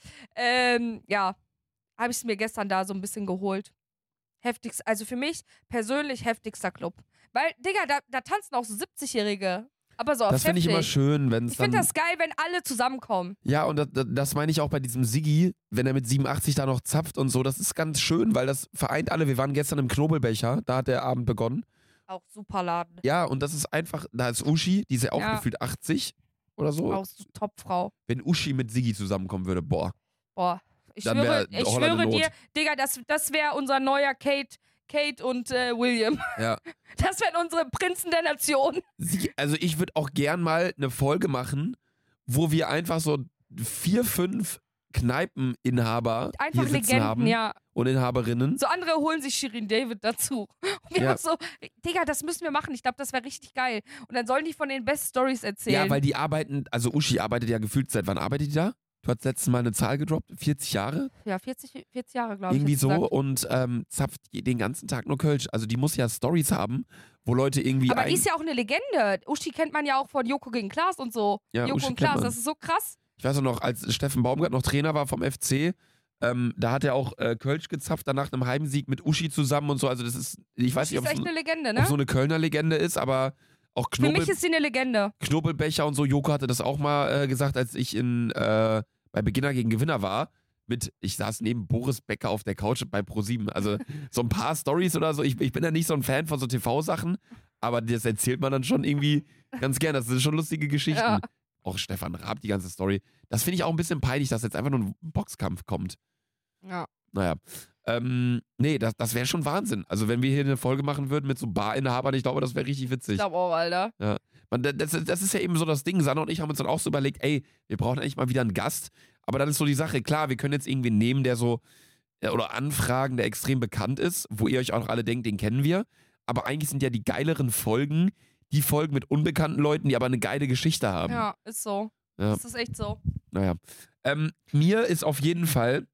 Ja, habe ich es mir gestern da so ein bisschen geholt. Heftigst, also für mich persönlich heftigster Club. Weil, Digga, da tanzen auch so 70-Jährige. Aber so auf Das finde ich heftig. immer schön, wenn es Ich dann... finde das geil, wenn alle zusammenkommen. Ja, und das meine ich auch bei diesem Siggi, wenn er mit 87 da noch zapft und so, das ist ganz schön, weil das vereint alle. Wir waren gestern im Knobelbecher, da hat der Abend begonnen. Auch super Laden. Ja, und das ist einfach, da ist Uschi, die ist ja auch Ja. gefühlt 80 oder so. Auch so Topfrau. Wenn Uschi mit Siggi zusammenkommen würde, boah. Boah. Ich Dann schwöre, wär Holland in Not. dir, Digga, das wäre unser neuer Kate und William. Ja. Das wären unsere Prinzen der Nation. Also ich würde auch gern mal eine Folge machen, wo wir einfach so 4, 5 Kneipeninhaber Einfach hier sitzen Legenden, haben ja. und Inhaberinnen. So andere holen sich Shirin David dazu. Und wir Ja. haben so, Digga, das müssen wir machen. Ich glaube, das wäre richtig geil. Und dann sollen die von den Best Stories erzählen. Ja, weil die arbeiten, also Uschi arbeitet ja gefühlt seit wann arbeitet die da? Du hast letztes Mal eine Zahl gedroppt, 40 Jahre? Ja, 40 Jahre, glaube ich. Irgendwie hast so du gesagt. und zapft den ganzen Tag nur Kölsch. Also die muss ja Stories haben, wo Leute irgendwie Aber die ist ja auch eine Legende. Uschi kennt man ja auch von Joko gegen Klaas und so. Ja, Joko Uschi und kennt Klaas, man. das ist so krass. Ich weiß auch noch, als Steffen Baumgart noch Trainer war vom FC, da hat er auch Kölsch gezapft, danach einem Heimsieg mit Uschi zusammen und so. Also das ist, ich weiß Uschi nicht, ist echt ob eine Legende, es ne? so eine Kölner Legende ist, aber auch Für mich ist sie eine Legende. Knobelbecher und so. Joko hatte das auch mal gesagt, als ich bei Beginner gegen Gewinner war. Ich saß neben Boris Becker auf der Couch bei ProSieben. Also so ein paar Stories oder so. Ich bin ja nicht so ein Fan von so TV-Sachen, aber das erzählt man dann schon irgendwie ganz gern. Das sind schon lustige Geschichten. Ja. Auch Stefan Raab, die ganze Story. Das finde ich auch ein bisschen peinlich, dass jetzt einfach nur ein Boxkampf kommt. Ja. Naja. Nee, das wäre schon Wahnsinn. Also wenn wir hier eine Folge machen würden mit so Barinhabern, ich glaube, das wäre richtig witzig. Ich glaube auch, Alter. Das ist ja eben so das Ding. Sanna und ich haben uns dann auch so überlegt, ey, wir brauchen eigentlich mal wieder einen Gast. Aber dann ist so die Sache, klar, wir können jetzt irgendwie nehmen, der so, oder anfragen, der extrem bekannt ist, wo ihr euch auch alle denkt, den kennen wir. Aber eigentlich sind ja die geileren Folgen die Folgen mit unbekannten Leuten, die aber eine geile Geschichte haben. Ja, ist so. Ja. Das ist echt so. Naja. Mir ist auf jeden Fall,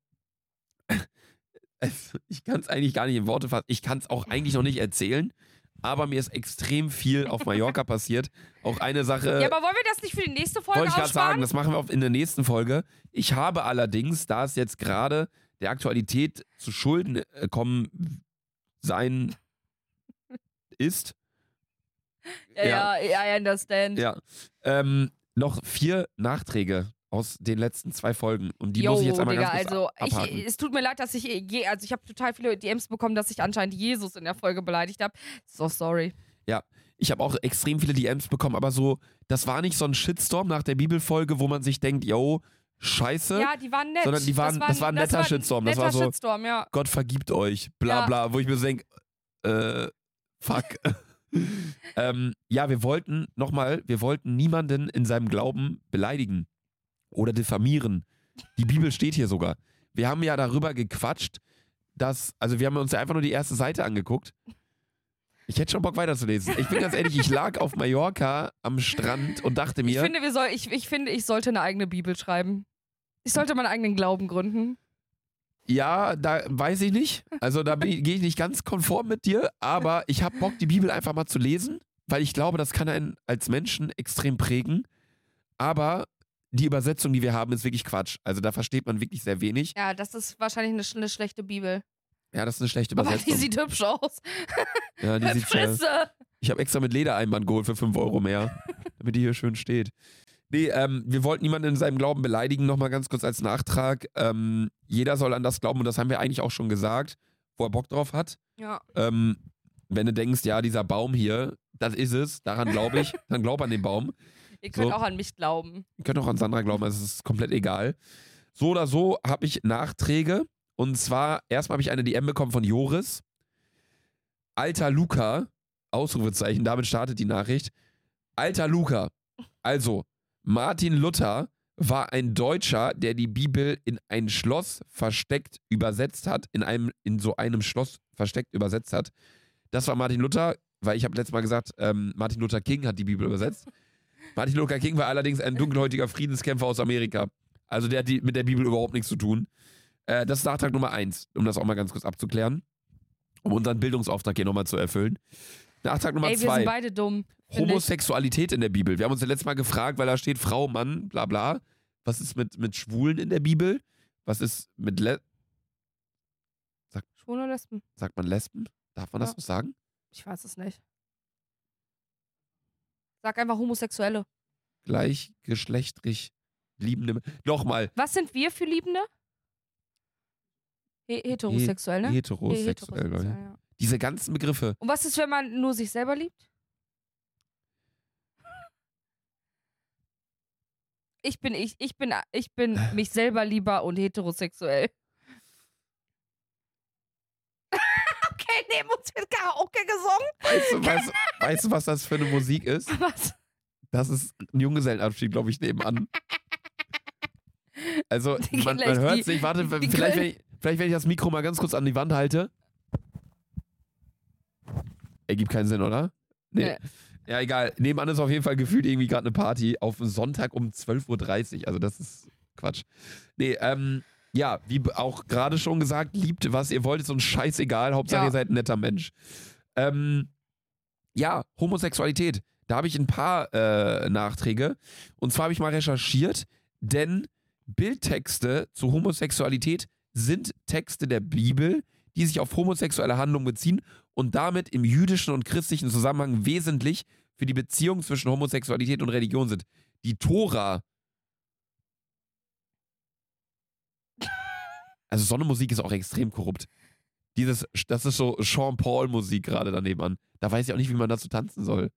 ich kann es eigentlich gar nicht in Worte fassen, ich kann es auch eigentlich noch nicht erzählen, aber mir ist extrem viel auf Mallorca passiert. Auch eine Sache. Ja, aber wollen wir das nicht für die nächste Folge Wollte ich gerade sagen, aufsparen? das machen wir in der nächsten Folge. Ich habe allerdings, da es jetzt gerade der Aktualität zu Schulden kommen sein ist. Ja, I understand. Ja. Noch 4 Nachträge aus den letzten 2 Folgen. Und die Yo, muss ich jetzt einmal Digga, ganz kurz also abhaken. es tut mir leid, dass ich ich habe total viele DMs bekommen, dass ich anscheinend Jesus in der Folge beleidigt habe. So sorry. Ja, ich habe auch extrem viele DMs bekommen, aber so, das war nicht so ein Shitstorm nach der Bibelfolge, wo man sich denkt, yo, scheiße, Ja, die waren nett. sondern das war ein netter Shitstorm. Das war so, Shitstorm, ja. Gott vergibt euch, bla bla, wo ich mir so denke, fuck. Ja, wir wollten niemanden in seinem Glauben beleidigen oder diffamieren. Die Bibel steht hier sogar. Wir haben ja darüber gequatscht, wir haben uns ja einfach nur die erste Seite angeguckt. Ich hätte schon Bock weiterzulesen. Ich bin ganz ehrlich, ich lag auf Mallorca am Strand und dachte mir... Ich finde, ich sollte eine eigene Bibel schreiben. Ich sollte meinen eigenen Glauben gründen. Ja, da weiß ich nicht. Also da gehe ich nicht ganz konform mit dir, aber ich habe Bock, die Bibel einfach mal zu lesen, weil ich glaube, das kann einen als Menschen extrem prägen. Aber die Übersetzung, die wir haben, ist wirklich Quatsch. Also da versteht man wirklich sehr wenig. Ja, das ist wahrscheinlich eine schlechte Bibel. Ja, das ist eine schlechte Aber Übersetzung. die sieht hübsch aus. Ja, die sieht Ich habe extra mit Ledereinband geholt für 5 Euro mehr, damit die hier schön steht. Nee, wir wollten niemanden in seinem Glauben beleidigen, nochmal ganz kurz als Nachtrag. Jeder soll an das glauben und das haben wir eigentlich auch schon gesagt, wo er Bock drauf hat. Ja. Wenn du denkst, ja, dieser Baum hier, das ist es, daran glaube ich, dann glaub an den Baum. Ihr könnt auch an mich glauben. Ihr könnt auch an Sandra glauben, also es ist komplett egal. So oder so habe ich Nachträge und zwar, erstmal habe ich eine DM bekommen von Joris. Alter Luca, Ausrufezeichen, damit startet die Nachricht. Alter Luca, also Martin Luther war ein Deutscher, der die Bibel in ein Schloss versteckt übersetzt hat, in so einem Schloss versteckt übersetzt hat. Das war Martin Luther, weil ich habe letztes Mal gesagt, Martin Luther King hat die Bibel übersetzt. Martin Luther King war allerdings ein dunkelhäutiger Friedenskämpfer aus Amerika. Also der hat mit der Bibel überhaupt nichts zu tun. Das ist Nachtrag Nummer 1, um das auch mal ganz kurz abzuklären. Um unseren Bildungsauftrag hier nochmal zu erfüllen. Nachtrag Nummer 2. Wir sind beide dumm. Homosexualität in der Bibel. Wir haben uns ja letztes Mal gefragt, weil da steht Frau, Mann, bla bla. Was ist mit Schwulen in der Bibel? Was ist mit Schwulen oder Lesben? Sagt man Lesben? Darf man das so sagen? Ich weiß es nicht. Sag einfach Homosexuelle. Gleichgeschlechtlich Liebende. Nochmal. Was sind wir für Liebende? Heterosexuell, ne? Heterosexuell, ja. Diese ganzen Begriffe. Und was ist, wenn man nur sich selber liebt? Ich bin mich selber lieber und heterosexuell. Okay, neben uns wird Karaoke gesungen. Weißt du, was das für eine Musik ist? Was? Das ist ein Junggesellenabschied, glaube ich, nebenan. Also, man hört es nicht. Warte, vielleicht, wenn ich das Mikro mal ganz kurz an die Wand halte. Ergibt keinen Sinn, oder? Nee. Ja, egal. Nebenan ist auf jeden Fall gefühlt irgendwie gerade eine Party auf Sonntag um 12:30 Uhr. Also das ist Quatsch. Nee, ja, wie auch gerade schon gesagt, liebt, was ihr wollt, ist uns scheißegal. Hauptsache, ihr seid ein netter Mensch. Ja, Homosexualität. Da habe ich ein paar Nachträge. Und zwar habe ich mal recherchiert, denn Bildtexte zu Homosexualität sind Texte der Bibel, die sich auf homosexuelle Handlungen beziehen und damit im jüdischen und christlichen Zusammenhang wesentlich für die Beziehung zwischen Homosexualität und Religion sind. Die Tora. Also so eine Musik ist auch extrem korrupt. Das ist so Sean Paul-Musik gerade daneben an. Da weiß ich auch nicht, wie man dazu tanzen soll.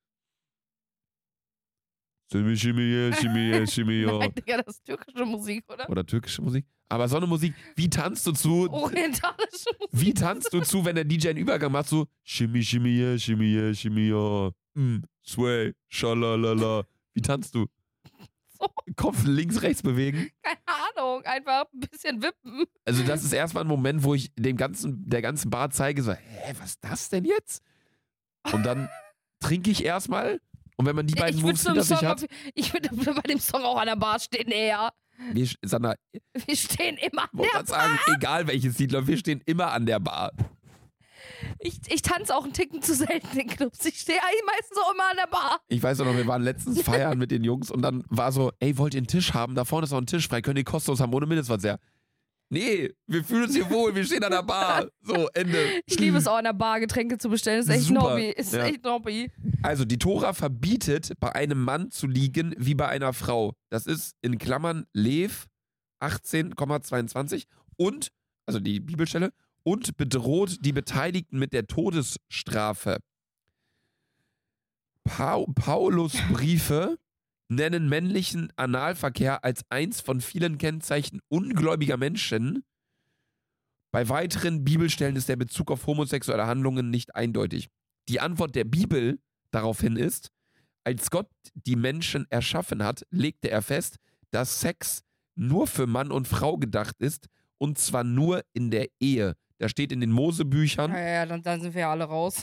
Nein, Digga, das ist türkische Musik, oder? Oder türkische Musik. Aber so eine Musik, wie tanzt du zu? Orientalische Musik. Wie tanzt du zu, wenn der DJ einen Übergang macht, so Shimmy, shimmy, yeah, shimmy, yeah, shimmy, yeah. Sway, shalalala. Wie tanzt du? So. Kopf links, rechts bewegen? Keine Ahnung, einfach ein bisschen wippen. Also das ist erstmal ein Moment, wo ich der ganzen Bar zeige, so, was ist das denn jetzt? Und dann trinke ich erstmal. Und wenn man die beiden Moves hinter sich hat... Ich würde bei dem Song auch an der Bar stehen, eher. Sandra, wir stehen immer an der Bar. Sagen, egal welches Lied läuft, wir stehen immer an der Bar. Ich tanze auch einen Ticken zu selten in Clubs. Ich stehe eigentlich meistens auch immer an der Bar. Ich weiß auch noch, wir waren letztens feiern mit den Jungs und dann war so, ey, wollt ihr einen Tisch haben? Da vorne ist noch ein Tisch frei, könnt ihr kostenlos haben, ohne Mindestverzehr. Nee, wir fühlen uns hier wohl, wir stehen an der Bar. So, Ende. Ich liebe es auch an der Bar, Getränke zu bestellen. Das ist echt ein Hobby. Ist echt ein Hobby. Also, die Tora verbietet, bei einem Mann zu liegen wie bei einer Frau. Das ist in Klammern Lev 18,22 und, also die Bibelstelle, und bedroht die Beteiligten mit der Todesstrafe. Paulus Briefe, nennen männlichen Analverkehr als eins von vielen Kennzeichen ungläubiger Menschen. Bei weiteren Bibelstellen ist der Bezug auf homosexuelle Handlungen nicht eindeutig. Die Antwort der Bibel daraufhin ist, als Gott die Menschen erschaffen hat, legte er fest, dass Sex nur für Mann und Frau gedacht ist und zwar nur in der Ehe. Da steht in den Mosebüchern. Ja, dann sind wir ja alle raus.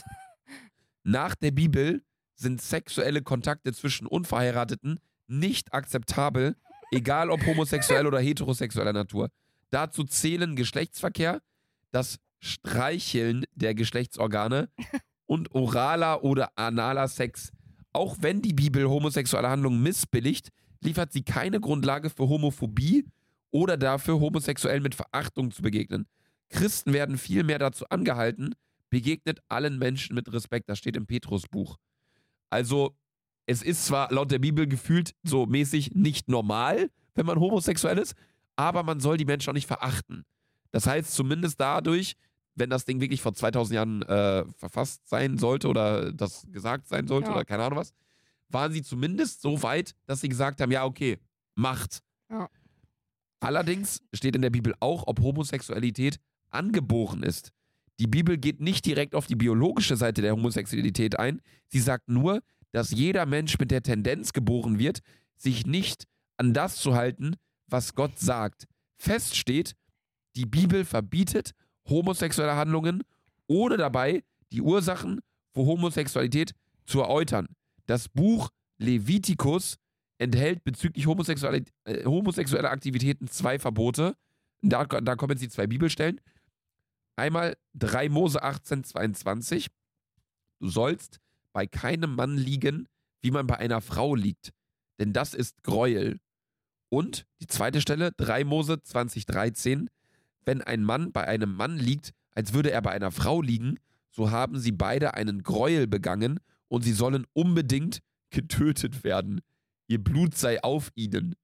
Nach der Bibel sind sexuelle Kontakte zwischen Unverheirateten nicht akzeptabel, egal ob homosexuell oder heterosexueller Natur. Dazu zählen Geschlechtsverkehr, das Streicheln der Geschlechtsorgane und oraler oder analer Sex. Auch wenn die Bibel homosexuelle Handlungen missbilligt, liefert sie keine Grundlage für Homophobie oder dafür, Homosexuellen mit Verachtung zu begegnen. Christen werden vielmehr dazu angehalten, begegnet allen Menschen mit Respekt. Das steht im Petrusbuch. Also, es ist zwar laut der Bibel gefühlt so mäßig nicht normal, wenn man homosexuell ist, aber man soll die Menschen auch nicht verachten. Das heißt, zumindest dadurch, wenn das Ding wirklich vor 2000 Jahren verfasst sein sollte oder das gesagt sein sollte oder keine Ahnung was, waren sie zumindest so weit, dass sie gesagt haben, ja okay, macht. Ja. Allerdings steht in der Bibel auch, ob Homosexualität angeboren ist. Die Bibel geht nicht direkt auf die biologische Seite der Homosexualität ein. Sie sagt nur, dass jeder Mensch mit der Tendenz geboren wird, sich nicht an das zu halten, was Gott sagt. Fest steht, die Bibel verbietet homosexuelle Handlungen, ohne dabei die Ursachen für Homosexualität zu erläutern. Das Buch Levitikus enthält bezüglich homosexueller Aktivitäten 2 Verbote. Da kommen jetzt die 2 Bibelstellen. Einmal 3 Mose 18,22. Du sollst bei keinem Mann liegen, wie man bei einer Frau liegt, denn das ist Gräuel. Und die zweite Stelle, 3 Mose 20,13. Wenn ein Mann bei einem Mann liegt, als würde er bei einer Frau liegen, so haben sie beide einen Gräuel begangen und sie sollen unbedingt getötet werden. Ihr Blut sei auf ihnen.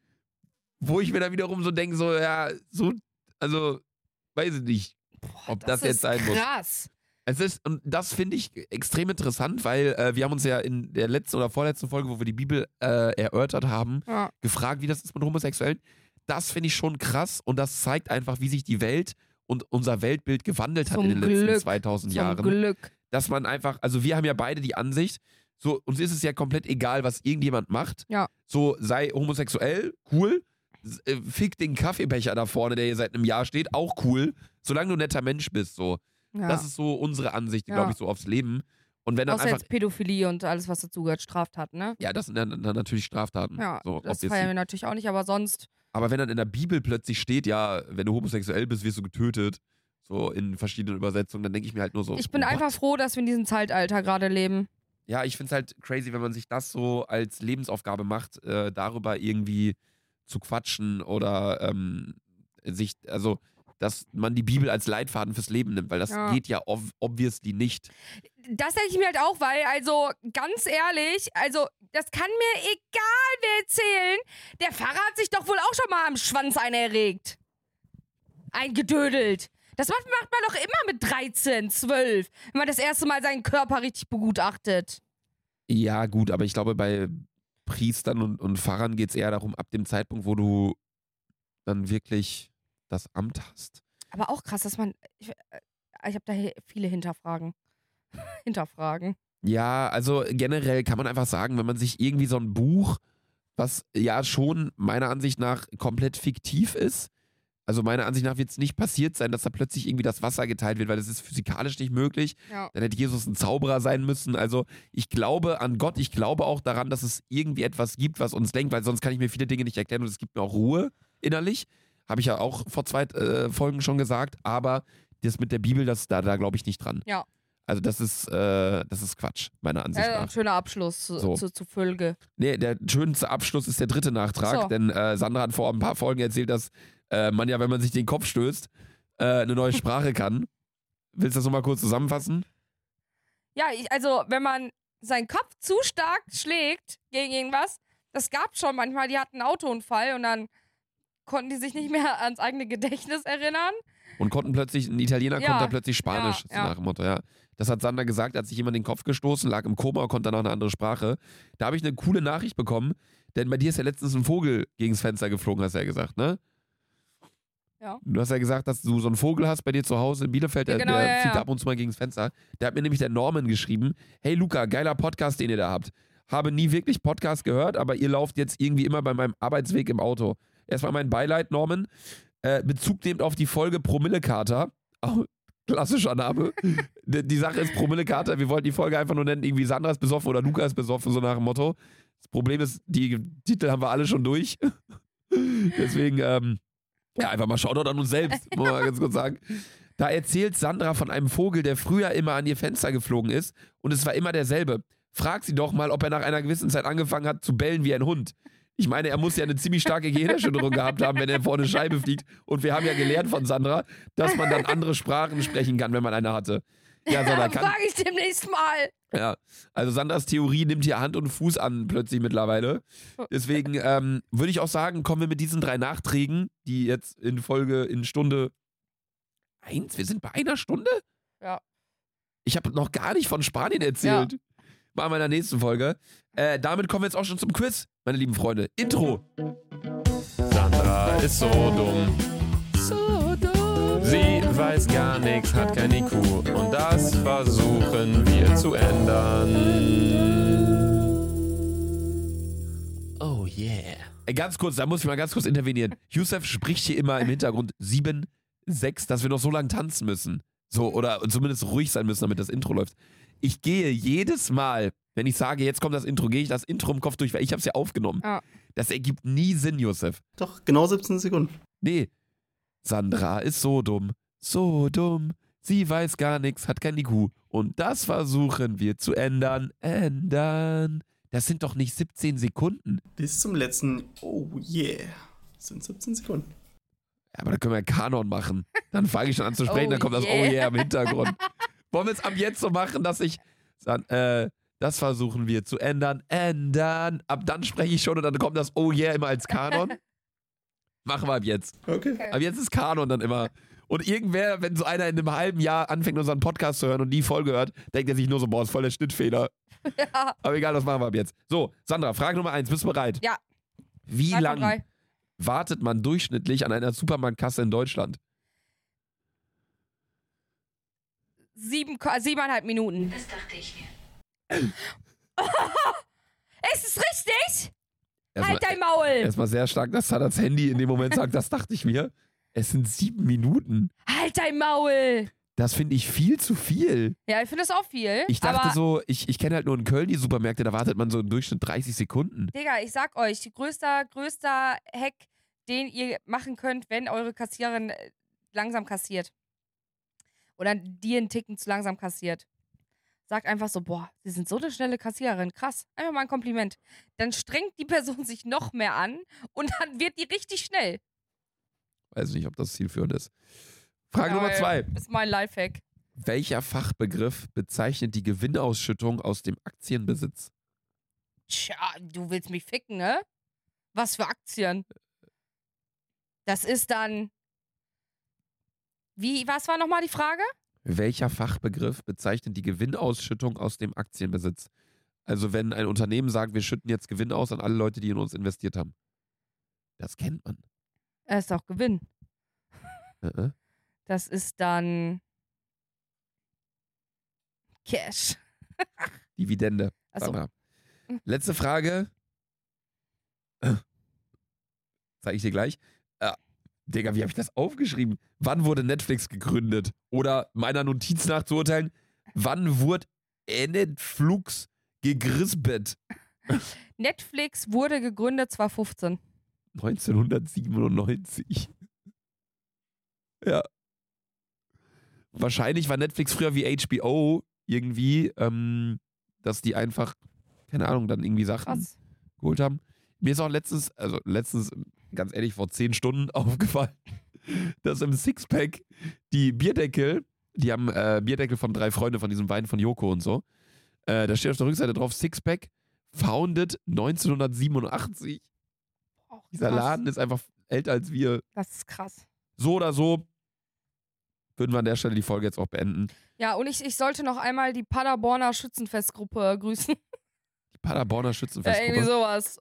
Wo ich mir dann wiederum so denke, so, ja, so, also, weiß ich nicht, ob das jetzt sein muss. Krass. Und das finde ich extrem interessant, weil wir haben uns ja in der letzten oder vorletzten Folge, wo wir die Bibel erörtert haben, gefragt, wie das ist mit Homosexuellen. Das finde ich schon krass und das zeigt einfach, wie sich die Welt und unser Weltbild gewandelt hat in den letzten 2000 Jahren. Zum Glück. Dass man einfach, also wir haben ja beide die Ansicht, so, uns ist es ja komplett egal, was irgendjemand macht. Ja. So, sei homosexuell, cool. Fick den Kaffeebecher da vorne, der hier seit einem Jahr steht, auch cool. Solange du ein netter Mensch bist, so. Ja. Das ist so unsere Ansicht, glaube ich, so aufs Leben. Und wenn dann außer einfach jetzt Pädophilie und alles, was dazugehört, Straftaten, ne? Ja, das sind dann natürlich Straftaten. Ja, so, das feiern wir natürlich auch nicht, aber sonst. Aber wenn dann in der Bibel plötzlich steht, ja, wenn du homosexuell bist, wirst du getötet, so in verschiedenen Übersetzungen, dann denke ich mir halt nur so. Ich bin einfach froh, dass wir in diesem Zeitalter gerade leben. Ja, ich finde es halt crazy, wenn man sich das so als Lebensaufgabe macht, darüber irgendwie zu quatschen oder also, dass man die Bibel als Leitfaden fürs Leben nimmt, weil das geht ja obviously nicht. Das denke ich mir halt auch, weil, also, ganz ehrlich, also, das kann mir egal wer erzählen, der Pfarrer hat sich doch wohl auch schon mal am Schwanz erregt. Eingedödelt. Das macht man doch immer mit 13, 12, wenn man das erste Mal seinen Körper richtig begutachtet. Ja, gut, aber ich glaube, bei Priestern und Pfarrern geht es eher darum, ab dem Zeitpunkt, wo du dann wirklich das Amt hast. Aber auch krass, dass man, ich habe da viele Hinterfragen. Ja, also generell kann man einfach sagen, wenn man sich irgendwie so ein Buch, was ja schon meiner Ansicht nach komplett fiktiv ist, also meiner Ansicht nach wird es nicht passiert sein, dass da plötzlich irgendwie das Wasser geteilt wird, weil das ist physikalisch nicht möglich. Ja. Dann hätte Jesus ein Zauberer sein müssen. Also ich glaube an Gott, ich glaube auch daran, dass es irgendwie etwas gibt, was uns lenkt, weil sonst kann ich mir viele Dinge nicht erklären und es gibt mir auch Ruhe innerlich. Habe ich ja auch vor 2 Folgen schon gesagt, aber das mit der Bibel, da glaube ich nicht dran. Ja. Also das ist Quatsch, meiner Ansicht nach. Ein schöner Abschluss zu Folge. Nee, der schönste Abschluss ist der 3. Nachtrag, denn Sandra hat vor ein paar Folgen erzählt, dass man ja, wenn man sich den Kopf stößt, eine neue Sprache kann. Willst du das nochmal kurz zusammenfassen? Ja, also wenn man seinen Kopf zu stark schlägt gegen irgendwas, das gab schon manchmal, die hatten einen Autounfall und dann konnten die sich nicht mehr ans eigene Gedächtnis erinnern. Und konnten plötzlich, ein Italiener konnte plötzlich Spanisch, so nach dem Motto, ja. Das hat Sander gesagt, hat sich jemand in den Kopf gestoßen, lag im Koma und konnte dann auch eine andere Sprache. Da habe ich eine coole Nachricht bekommen, denn bei dir ist ja letztens ein Vogel gegens Fenster geflogen, hast du ja gesagt, ne? Ja. Du hast ja gesagt, dass du so einen Vogel hast bei dir zu Hause in Bielefeld, Ja, genau, der fliegt ja. ab und zu mal gegens Fenster. Der hat mir nämlich der Norman geschrieben, hey Luca, geiler Podcast, den ihr da habt. Habe nie wirklich Podcast gehört, aber ihr lauft jetzt irgendwie immer bei meinem Arbeitsweg im Auto. Erstmal mein Beileid, Norman. Bezug nehmend auf die Folge Promillekater. Auch klassischer Name. Die Sache ist Promillekater. Wir wollten die Folge einfach nur nennen, irgendwie Sandra ist besoffen oder Luca ist besoffen, so nach dem Motto. Das Problem ist, die Titel haben wir alle schon durch. Deswegen, ja, einfach mal Shoutout an uns selbst, muss man ganz kurz sagen. Da erzählt Sandra von einem Vogel, der früher immer an ihr Fenster geflogen ist und es war immer derselbe. Frag sie doch mal, ob er nach einer gewissen Zeit angefangen hat zu bellen wie ein Hund. Ich meine, er muss ja eine ziemlich starke Gehirnerschütterung gehabt haben, wenn er vor eine Scheibe fliegt. Und wir haben ja gelernt von Sandra, dass man dann andere Sprachen sprechen kann, wenn man eine hatte. Ja, Sandra kann. Frag ich demnächst mal. Ja, also Sandras Theorie nimmt hier Hand und Fuß an plötzlich mittlerweile. Deswegen würde ich auch sagen, kommen wir mit diesen 3 Nachträgen, die jetzt in Stunde 1, wir sind bei einer Stunde? Ja. Ich habe noch gar nicht von Spanien erzählt. Machen wir in der nächsten Folge. Damit kommen wir jetzt auch schon zum Quiz, meine lieben Freunde. Intro. Sandra ist so dumm. So dumm. Sie weiß gar nichts, hat kein IQ. Und das versuchen wir zu ändern. Oh yeah. Ganz kurz, da muss ich mal ganz kurz intervenieren. Youssef spricht hier immer im Hintergrund 7, 6, dass wir noch so lange tanzen müssen. So, oder zumindest ruhig sein müssen, damit das Intro läuft. Ich gehe jedes Mal, wenn ich sage, jetzt kommt das Intro, gehe ich das Intro im Kopf durch, weil ich habe es ja aufgenommen. Ja. Das ergibt nie Sinn, Youssef. Doch, genau 17 Sekunden. Nee. Sandra ist so dumm, sie weiß gar nichts, hat kein IQ. Und das versuchen wir zu ändern. Das sind doch nicht 17 Sekunden. Bis zum letzten Oh yeah. Das sind 17 Sekunden. Ja, aber da können wir Kanon machen. Dann fange ich schon an zu sprechen, Oh dann kommt das yeah. Oh yeah im Hintergrund. Wollen wir es ab jetzt so machen, dass ich das versuchen wir zu ändern. Ab dann spreche ich schon und dann kommt das Oh yeah immer als Kanon. Machen wir ab jetzt. Okay. Ab jetzt ist Kanon dann immer. Und irgendwer, wenn so einer in einem halben Jahr anfängt, unseren Podcast zu hören und die Folge hört, denkt er sich nur so, boah, ist voll der Schnittfehler. Ja. Aber egal, das machen wir ab jetzt. So, Sandra, Frage Nummer 1, bist du bereit? Ja. Wie 3 von lange 3. wartet man durchschnittlich an einer Supermarktkasse in Deutschland? 7,5 Minuten. Das dachte ich mir. Ist es richtig? Erstmal, Halt dein Maul. erstmal sehr stark, dass Sadats Handy in dem Moment sagt, das dachte ich mir. Es sind 7 Minuten. Halt dein Maul. Das finde ich viel zu viel. Ja, ich finde das auch viel. Ich dachte aber, so, ich kenne halt nur in Köln die Supermärkte, da wartet man so im Durchschnitt 30 Sekunden. Digga, ich sag euch, größter Hack, den ihr machen könnt, wenn eure Kassiererin langsam kassiert. Oder die einen Ticken zu langsam kassiert. Sagt einfach so, boah, sie sind so eine schnelle Kassiererin, krass. Einfach mal ein Kompliment. Dann strengt die Person sich noch mehr an und dann wird die richtig schnell. Weiß nicht, ob das zielführend ist. Frage Ja, Nummer 2. Ist mein Lifehack. Welcher Fachbegriff bezeichnet die Gewinnausschüttung aus dem Aktienbesitz? Tja, du willst mich ficken, ne? Was für Aktien? Das ist dann... was war nochmal die Frage? Welcher Fachbegriff bezeichnet die Gewinnausschüttung aus dem Aktienbesitz? Also wenn ein Unternehmen sagt, wir schütten jetzt Gewinn aus an alle Leute, die in uns investiert haben. Das kennt man. Es ist auch Gewinn. Äh? Das ist dann... Cash. Dividende. Achso. Sag mal. Letzte Frage. Zeige ich dir gleich. Digga, wie habe ich das aufgeschrieben? Wann wurde Netflix gegründet? Oder meiner Notiz nach zu urteilen, wann wurde Netflix gegrisbet? Netflix wurde gegründet 2015. 1997. Ja. Wahrscheinlich war Netflix früher wie HBO irgendwie, dass die einfach, keine Ahnung, dann irgendwie Sachen Krass. geholt haben. Mir ist auch letztens, ganz ehrlich, vor 10 Stunden aufgefallen, dass im Sixpack die Bierdeckel, die haben Bierdeckel von 3 Freunde von diesem Wein von Joko und so, da steht auf der Rückseite drauf, Sixpack, founded 1987. Oh, Dieser krass. Laden ist einfach älter als wir. Das ist krass. So oder so würden wir an der Stelle die Folge jetzt auch beenden. Ja, und ich sollte noch einmal die Paderborner Schützenfestgruppe grüßen. Die Paderborner Ja, Schützenfestgruppe. irgendwie sowas.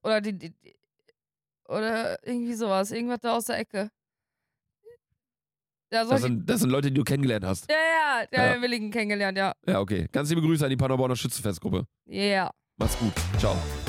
Oder irgendwie sowas. Irgendwas da aus der Ecke. Ja, das sind Leute, die du kennengelernt hast. ja, Ja. Willigen kennengelernt, ja. Ja, okay. Ganz liebe Grüße an die Paderborner Schützenfestgruppe. Ja. Mach's gut. Ciao.